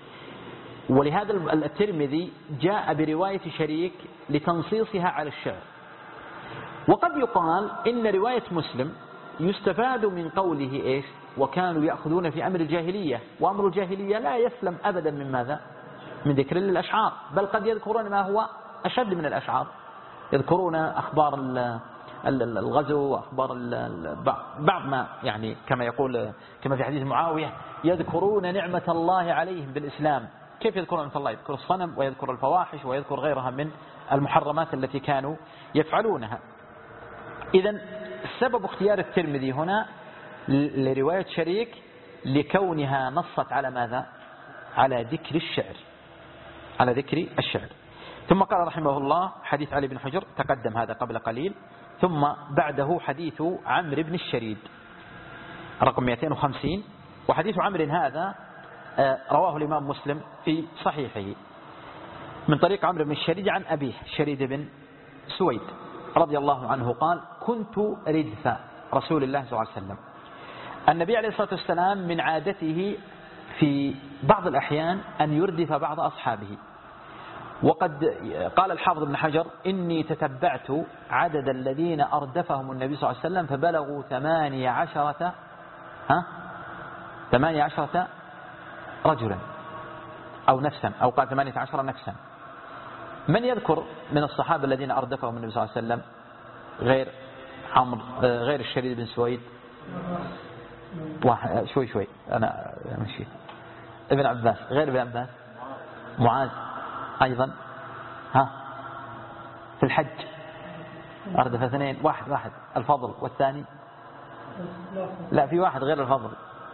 ولهذا الترمذي جاء برواية شريك لتنصيصها على الشعر. وقد يقال إن رواية مسلم يستفاد من قوله إيش؟ وكانوا يأخذون في أمر الجاهلية، وأمر الجاهلية لا يسلم أبدا من ماذا؟ من ذكر للأشعار، بل قد يذكرون ما هو أشد من الأشعار، يذكرون أخبار الغزو وأخبار بعض ما يعني كما يقول كما في حديث معاوية: يذكرون نعمة الله عليهم بالإسلام. كيف يذكرون نعمة الله؟ يذكر الصنم ويذكر الفواحش ويذكر غيرها من المحرمات التي كانوا يفعلونها. إذن سبب اختيار الترمذي هنا لرواية شريك لكونها نصت على ماذا؟ على ذكر الشعر على ذكر الشعر. ثم قال رحمه الله: حديث علي بن حجر تقدم هذا قبل قليل، ثم بعده حديث عمرو بن الشريد رقم مئتين وخمسين. وحديث عمرو هذا رواه الإمام مسلم في صحيحه من طريق عمرو بن الشريد عن أبيه شريد بن سويد رضي الله عنه قال: كنت ردف رسول الله صلى الله عليه وسلم. النبي عليه الصلاة والسلام من عادته في بعض الأحيان أن يردف بعض أصحابه. وقد قال الحافظ ابن حجر: إني تتبعت عدد الذين أردفهم النبي صلى الله عليه وسلم فبلغوا ثمانية عشرة ها ثمانية عشرة رجلا أو نفسا، أو قال ثمانية عشر نفسا. من يذكر من الصحابة الذين أردفهم النبي صلى الله عليه وسلم غير عمرو غير الشريد بن سويد؟ واحد شوي شوي أنا مشي. ابن عباس، غير ابن عباس معاذ أيضا ها في الحج أردف اثنين، واحد واحد الفضل، والثاني لا في واحد غير الفضل،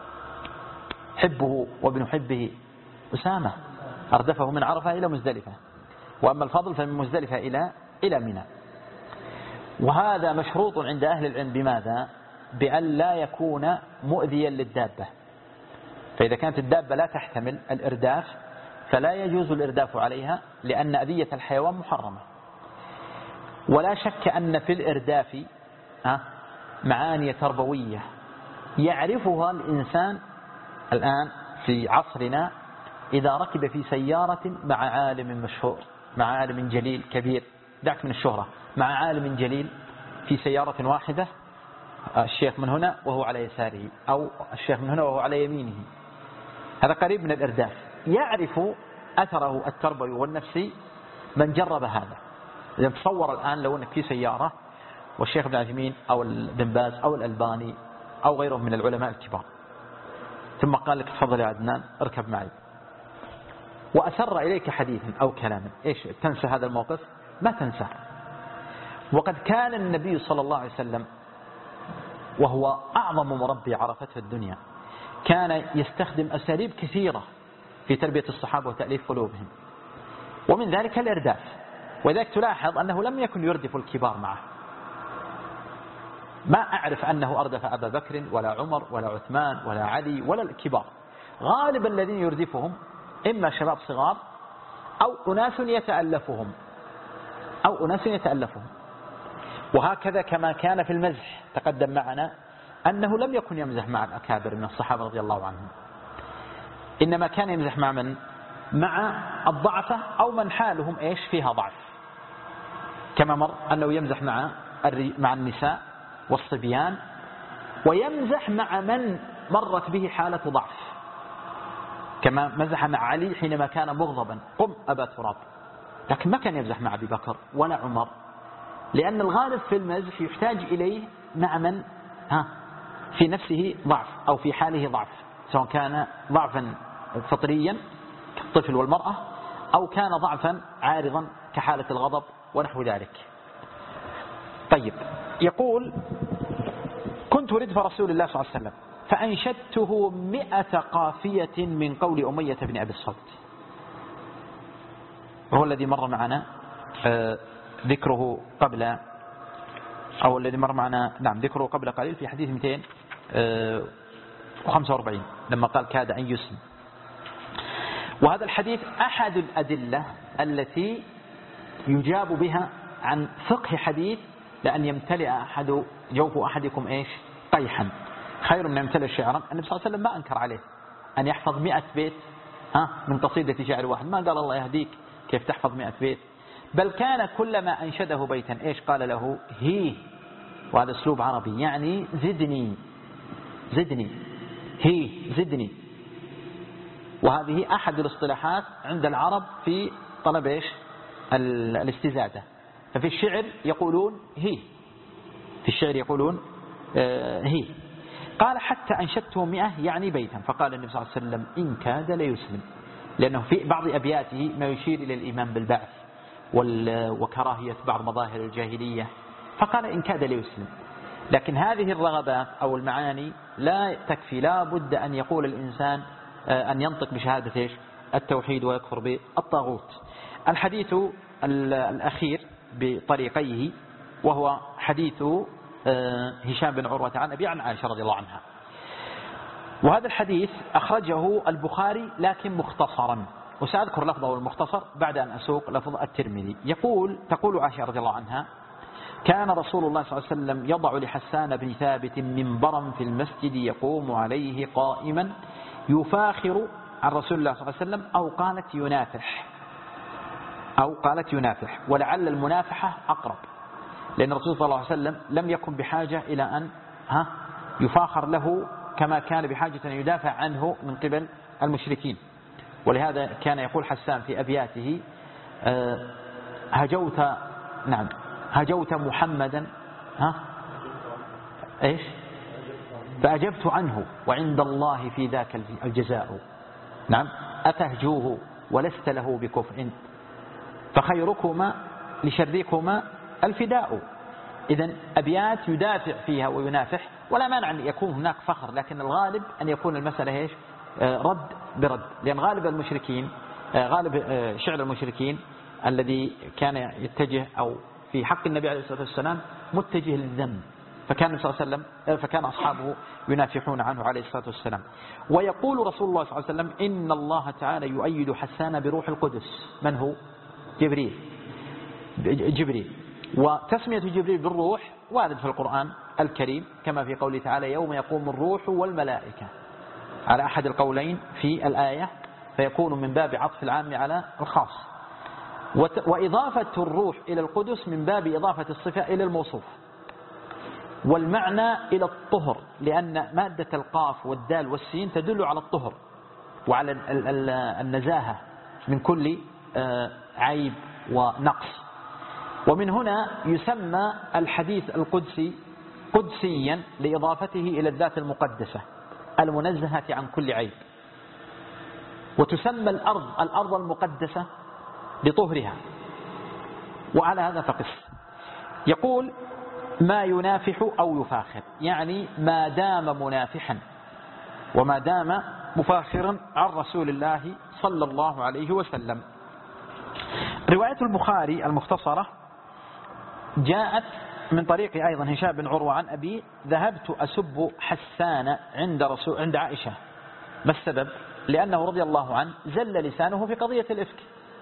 حبه وابن حبه أسامة أردفه من عرفة إلى مزدلفة، وأما الفضل فمن مزدلفة إلى إلى منى. وهذا مشروط عند أهل العلم بماذا؟ بأن لا يكون مؤذيا للدابة. فإذا كانت الدابة لا تحتمل الإرداف فلا يجوز الإرداف عليها، لأن أذية الحيوان محرمة. ولا شك أن في الإرداف معاني تربوية يعرفها الإنسان الآن في عصرنا إذا ركب في سيارة مع عالم مشهور، مع عالم جليل كبير، دعك من الشهرة، مع عالم جليل في سيارة واحدة، الشيخ من هنا وهو على يساره، أو الشيخ من هنا وهو على يمينه، هذا قريب من الإرداف. يعرف أثره التربوي والنفسي من جرب هذا. إذا تصور الآن لو أنك في سيارة والشيخ ابن عثيمين أو ابن باز أو الألباني أو غيرهم من العلماء الكبار، ثم قال لك تفضل يا عدنان اركب معي، وأسر إليك حديثا أو كلاما، إيش تنسى هذا الموقف؟ ما تنسى. وقد كان النبي صلى الله عليه وسلم وهو أعظم مربي عرفته الدنيا كان يستخدم أساليب كثيرة في تربية الصحابة وتأليف قلوبهم، ومن ذلك الإرداف. وذلك تلاحظ أنه لم يكن يردف الكبار معه. ما أعرف أنه أردف أبا بكر ولا عمر ولا عثمان ولا علي ولا الكبار. غالبا الذين يردفهم إما شباب صغار أو أناس يتألفهم أو أناس يتألفهم وهكذا كما كان في المزح تقدم معنا أنه لم يكن يمزح مع الأكابر من الصحابة رضي الله عنهم، إنما كان يمزح مع من؟ مع الضعفة أو من حالهم إيش فيها ضعف، كما مر أنه يمزح مع مع النساء والصبيان، ويمزح مع من مرت به حالة ضعف، كما مزح مع علي حينما كان مغضبا قم أبا تراب. لكن ما كان يمزح مع أبي بكر ولا عمر، لأن الغالب في المزح يحتاج إليه مع من ها في نفسه ضعف أو في حاله ضعف، سواء كان ضعفا فطريا كالطفل والمرأة أو كان ضعفا عارضا كحالة الغضب ونحو ذلك. طيب، يقول كنت ردف رسول الله صلى الله عليه وسلم فأنشدته مئة قافية من قول أمية بن أبي الصلت، وهو الذي مر معنا ذكره قبل أو الذي مر معنا نعم ذكره قبل قليل في حديث مئتين وخمسة وأربعين لما قال كاد أن يسلم. وهذا الحديث أحد الأدلة التي يجاب بها عن فقه حديث، لأن يمتلئ أحد جوف أحدكم إيش قيحا خير من يمتلئ شعرا. النبي صلى الله عليه وسلم ما أنكر عليه أن يحفظ مئة بيت ها من قصيدة شعر واحد، ما قال الله يهديك كيف تحفظ مئة بيت، بل كان كلما أنشده بيتا إيش قال له هي، وهذا أسلوب عربي يعني زدني زدني هي زدني. وهذه أحد الاصطلاحات عند العرب في طلب إيش الاستزادة. ففي الشعر يقولون هي، في الشعر يقولون هي. قال حتى أنشدته مئة يعني بيتا، فقال النبي صلى الله عليه وسلم إن كاد ليسلم، لأنه في بعض أبياته ما يشير إلى الإيمان بالبعث وكراهية بعض مظاهر الجاهلية، فقال إن كاد ليسلم. لكن هذه الرغبات أو المعاني لا تكفي، لا بد أن يقول الإنسان أن ينطق بشهادة إيش التوحيد ويكفر بالطاغوت. الحديث الأخير بطريقيه وهو حديث هشام بن عروة عن أبي عن عائشة رضي الله عنها، وهذا الحديث أخرجه البخاري لكن مختصرا، وسأذكر لفظه المختصر بعد أن أسوق لفظ الترمذي. يقول تقول عائشة رضي الله عنها كان رسول الله صلى الله عليه وسلم يضع لحسان بن ثابت منبرا في المسجد يقوم عليه قائما يفاخر عن رسول الله صلى الله عليه وسلم، أو قالت ينافح أو قالت ينافح ولعل المنافحة أقرب، لأن الرسول صلى الله عليه وسلم لم يكن بحاجة إلى أن ها يفاخر له كما كان بحاجة أن يدافع عنه من قبل المشركين. ولهذا كان يقول حسان في أبياته هجوت نعم هجوت محمدا ها إيش فأجبت عنه وعند الله في ذاك الجزاء، نعم أتهجوه ولست له بكفء فخيركما لشركما الفداء. إذن أبيات يدافع فيها وينافح، ولا مانع أن يكون هناك فخر، لكن الغالب أن يكون المسألة إيش رد برد، لأن غالب المشركين غالب شعر المشركين الذي كان يتجه أو في حق النبي عليه الصلاة والسلام متجه للذم، فكان النبي صلى الله عليه وسلم فكان أصحابه ينافحون عنه عليه الصلاة والسلام. ويقول رسول الله صلى الله عليه وسلم إن الله تعالى يؤيد حسان بروح القدس. من هو؟ جبريل. جبريل. وتسمية جبريل بالروح وارد في القرآن الكريم كما في قوله تعالى يوم يقوم الروح والملائكة على أحد القولين في الآية، فيكون من باب عطف العام على الخاص. وإضافة الروح إلى القدس من باب إضافة الصفة إلى الموصوف، والمعنى إلى الطهر، لأن مادة القاف والدال والسين تدل على الطهر وعلى النزاهة من كل عيب ونقص. ومن هنا يسمى الحديث القدسي قدسيا لإضافته إلى الذات المقدسة المنزهة عن كل عيب. وتسمى الأرض الأرض المقدسة لطهرها. وعلى هذا فقس. يقول ما ينافح أو يفاخر، يعني ما دام منافحا وما دام مفاخرا عن رسول الله صلى الله عليه وسلم. رواية البخاري المختصرة جاءت من طريق أيضا هشام بن عروة عن أبي ذهبت أسب حسان عند رسول عند عائشة. ما السبب؟ لأنه رضي الله عنه زل لسانه في قضية الإفك،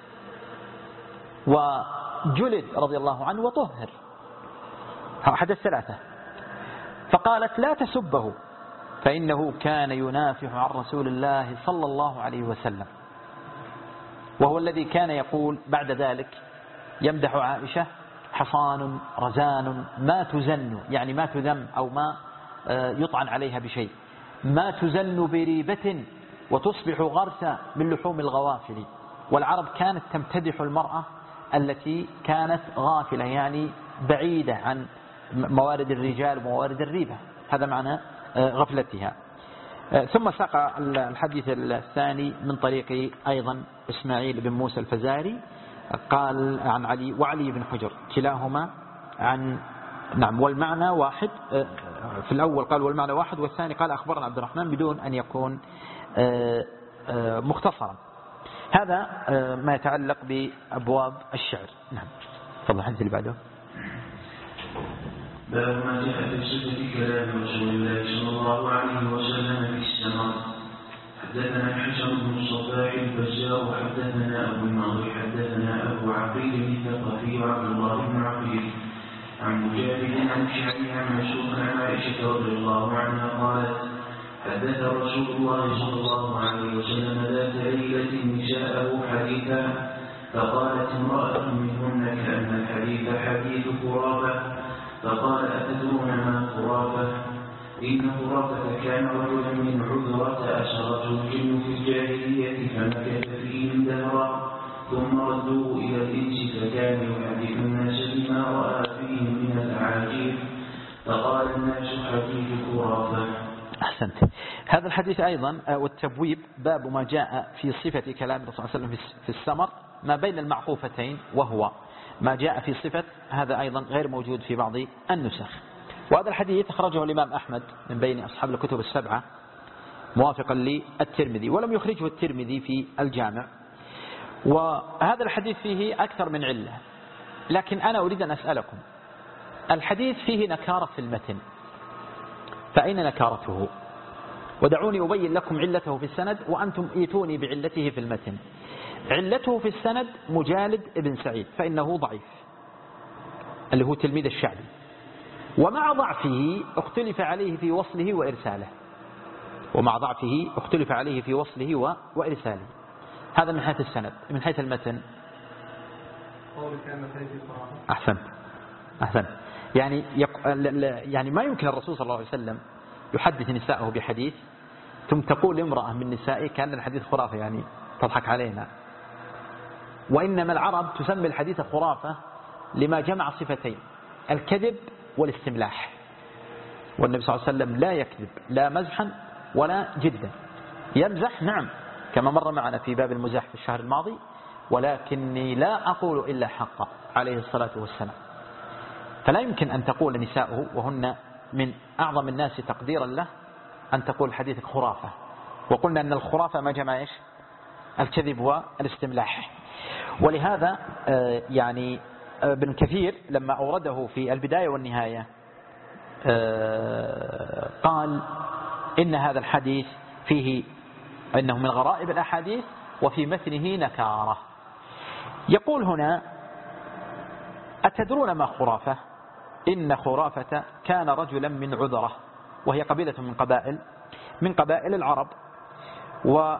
وجلد رضي الله عنه وطهر، أحد الثلاثة. فقالت لا تسبه فإنه كان ينافح عن رسول الله صلى الله عليه وسلم، وهو الذي كان يقول بعد ذلك يمدح عائشة حصان رزان ما تزن، يعني ما تذم أو ما يطعن عليها بشيء، ما تزن بريبة وتصبح غرسا من لحوم الغوافل. والعرب كانت تمتدح المرأة التي كانت غافلة، يعني بعيدة عن موارد الرجال وموارد الريبة، هذا معنى غفلتها. ثم ساق الحديث الثاني من طريق أيضا إسماعيل بن موسى الفزاري قال عن علي وعلي بن حجر كلاهما عن نعم والمعنى واحد. في الأول قال والمعنى واحد، والثاني قال أخبرنا عبد الرحمن بدون أن يكون مختصرا. هذا ما يتعلق بأبواب الشعر. نعم تفضل الحديث اللي بعده. باب ما جاء في صفة كلام رسول الله صلى الله عليه وسلم في السماء. حدثنا حسن بن الصباح البزار حدثنا أبو النضر حدثنا أبو عقيل الثقفي وعبد الله بن عقيل عن مجاهد عن الشعبي عن مسعود عن عائشة رضي الله عنها قالت حدث رسول الله صلى الله عليه وسلم ذات ليلة نساءه حديثا فقالت امرأة منهن كأن الحديث حديث خرافة، فقال أتدرون ما خرافة؟ إن خرافة كان رجلا من عذرة أسرته الجن في الجاهلية فمكث فيهم دهرا ثم ردوه إلى الإنس فكان يحدث الناس بما رأى فيهم من الأعاجيب فقال الناس حديث خرافة. أحسنت. هذا الحديث أيضا والتبويب باب ما جاء في صفة كلام الرسول صلى الله عليه وسلم في السمر ما بين المعقوفتين، وهو ما جاء في صفة، هذا أيضا غير موجود في بعض النسخ. وهذا الحديث أخرجه الإمام أحمد من بين أصحاب الكتب السبعة موافقا للترمذي، ولم يخرجه الترمذي في الجامع. وهذا الحديث فيه أكثر من علة، لكن أنا أريد أن أسألكم، الحديث فيه نكارة في المتن، فأين نكارته؟ ودعوني أبين لكم علته في السند وأنتم ايتوني بعلته في المتن. علته في السند مجالد ابن سعيد فإنه ضعيف، اللي هو تلميذ الشعبي، ومع ضعفه اختلف عليه في وصله وإرساله ومع ضعفه اختلف عليه في وصله وإرساله. هذا من حيث السند. من حيث المتن أحسن أحسن يعني يق... يعني ما يمكن الرسول صلى الله عليه وسلم يحدث نساءه بحديث ثم تقول امرأة من نسائه كان الحديث خرافة، يعني تضحك علينا. وإنما العرب تسمي الحديث خرافة لما جمع صفتين، الكذب والاستملاح، والنبي صلى الله عليه وسلم لا يكذب لا مزحا ولا جدا. يمزح نعم كما مر معنا في باب المزاح في الشهر الماضي، ولكني لا أقول إلا حقا عليه الصلاة والسلام. فلا يمكن أن تقول نساؤه وهن من أعظم الناس تقديرا له أن تقول حديثك خرافة. وقلنا أن الخرافة ما جمع إيش؟ الكذب والاستملاح. ولهذا يعني ابن كثير لما أورده في البداية والنهاية قال إن هذا الحديث فيه إنه من غرائب الأحاديث وفي متنه نكارة. يقول هنا: أتدرون ما خرافة؟ إن خرافة كان رجلا من عذرة، وهي قبيلة من قبائل من قبائل العرب. و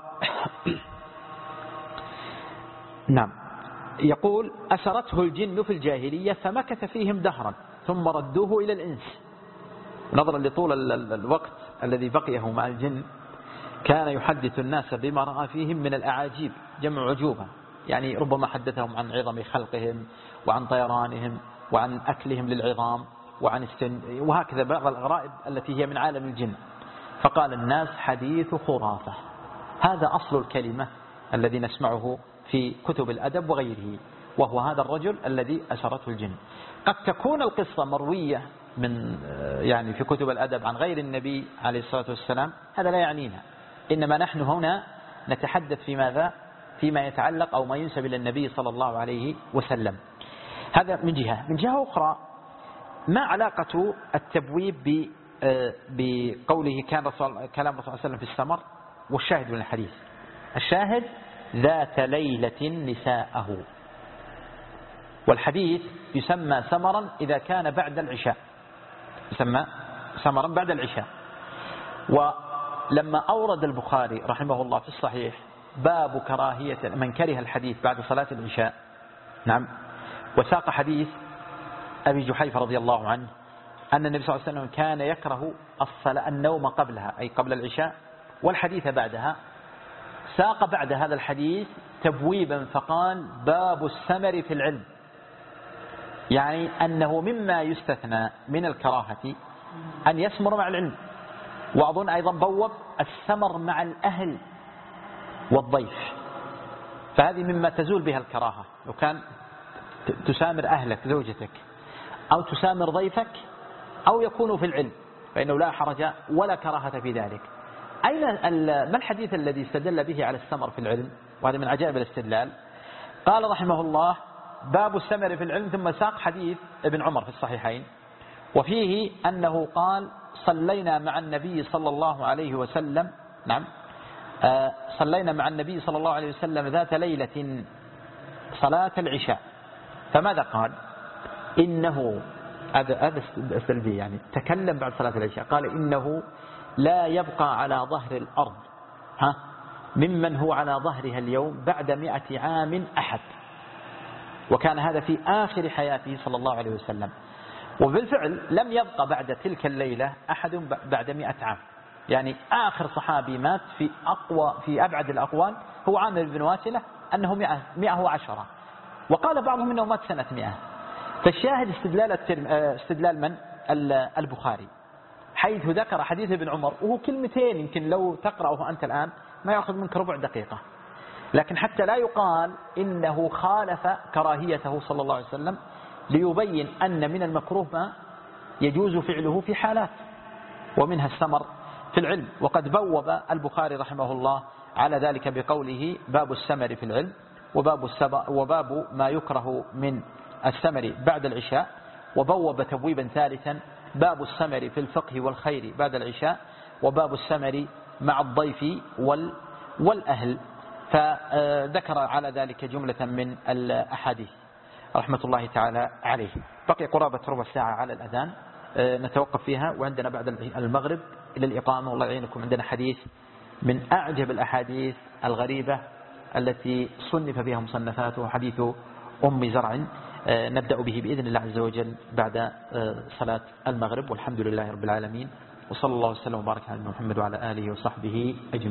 نعم. يقول: أسرته الجن في الجاهلية فمكث فيهم دهرا ثم ردوه إلى الإنس. نظرا لطول الوقت الذي بقيه مع الجن كان يحدث الناس بما رأى فيهم من الأعاجيب، جمع عجوبة، يعني ربما حدثهم عن عظم خلقهم وعن طيرانهم وعن أكلهم للعظام وعن السن وهكذا بعض الغرائب التي هي من عالم الجن. فقال الناس: حديث خرافة. هذا أصل الكلمة الذي نسمعه في كتب الأدب وغيره، وهو هذا الرجل الذي أسرته الجن. قد تكون القصة مروية من يعني في كتب الأدب عن غير النبي عليه الصلاة والسلام، هذا لا يعنينا، إنما نحن هنا نتحدث في ماذا؟ فيما يتعلق أو ما ينسب إلى النبي صلى الله عليه وسلم. هذا من جهة. من جهة أخرى، ما علاقة التبويب بقوله كان رسول كلام الرسول صلى الله عليه وسلم في السمر والشاهد من الحديث؟ الشاهد: ذات ليلة نساءه، والحديث يسمى سمرا إذا كان بعد العشاء، يسمى سمرا بعد العشاء. ولما أورد البخاري رحمه الله في الصحيح باب كراهية من كره الحديث بعد صلاة العشاء، نعم، وساق حديث أبي جحيفة رضي الله عنه أن النبي صلى الله عليه وسلم كان يكره الصلاة النوم قبلها، أي قبل العشاء، والحديث بعدها، ساق بعد هذا الحديث تبويبا فقال: باب السمر في العلم، يعني أنه مما يستثنى من الكراهة أن يسمر مع العلم. وأظن أيضا بوب السمر مع الأهل والضيف، فهذه مما تزول بها الكراهة. لو كان تسامر أهلك زوجتك أو تسامر ضيفك أو يكون في العلم فإنه لا حرج ولا كراهة في ذلك. أين ما الحديث الذي استدل به على السمر في العلم؟ وهذا من عجائب الاستدلال. قال رحمه الله: باب السمر في العلم، ثم ساق حديث ابن عمر في الصحيحين وفيه أنه قال: صلينا مع النبي صلى الله عليه وسلم، نعم، آه صلينا مع النبي صلى الله عليه وسلم ذات ليلة صلاة العشاء، فماذا قال؟ إنه هذا السلبي، يعني تكلم بعد صلاة العشاء، قال: إنه لا يبقى على ظهر الأرض ها ممن هو على ظهرها اليوم بعد مئة عام أحد. وكان هذا في آخر حياته صلى الله عليه وسلم، وبالفعل لم يبقى بعد تلك الليلة أحد بعد مئة عام. يعني آخر صحابي مات في أقوى في أبعد الأقوال هو عامر بن واسلة أنه مئة, مئة وعشرة، وقال بعضهم أنه مات سنة مئة. فالشاهد استدلال استدلال من البخاري حيث ذكر حديث ابن عمر، وهو كلمتين يمكن لو تقرأه أنت الآن ما يأخذ منك ربع دقيقة، لكن حتى لا يقال إنه خالف كراهيته صلى الله عليه وسلم، ليبين أن من المكروه ما يجوز فعله في حالات، ومنها السمر في العلم. وقد بوب البخاري رحمه الله على ذلك بقوله: باب السمر في العلم، وباب, وباب ما يكره من السمر بعد العشاء، وبوب تبويبا ثالثا: باب السمر في الفقه والخير بعد العشاء، وباب السمر مع الضيف وال والأهل. فذكر على ذلك جملة من الأحاديث رحمة الله تعالى عليه. بقي قرابة ربع ساعة على الأذان نتوقف فيها، وعندنا بعد المغرب إلى الإقامة. والله يعينكم عندنا حديث من أعجب الأحاديث الغريبة التي صنف فيها مصنفاته، حديث أم زرع، نبدأ به بإذن الله عز وجل بعد صلاة المغرب. والحمد لله رب العالمين، وصلى الله وسلم وبارك على محمد وعلى آله وصحبه أجمعين.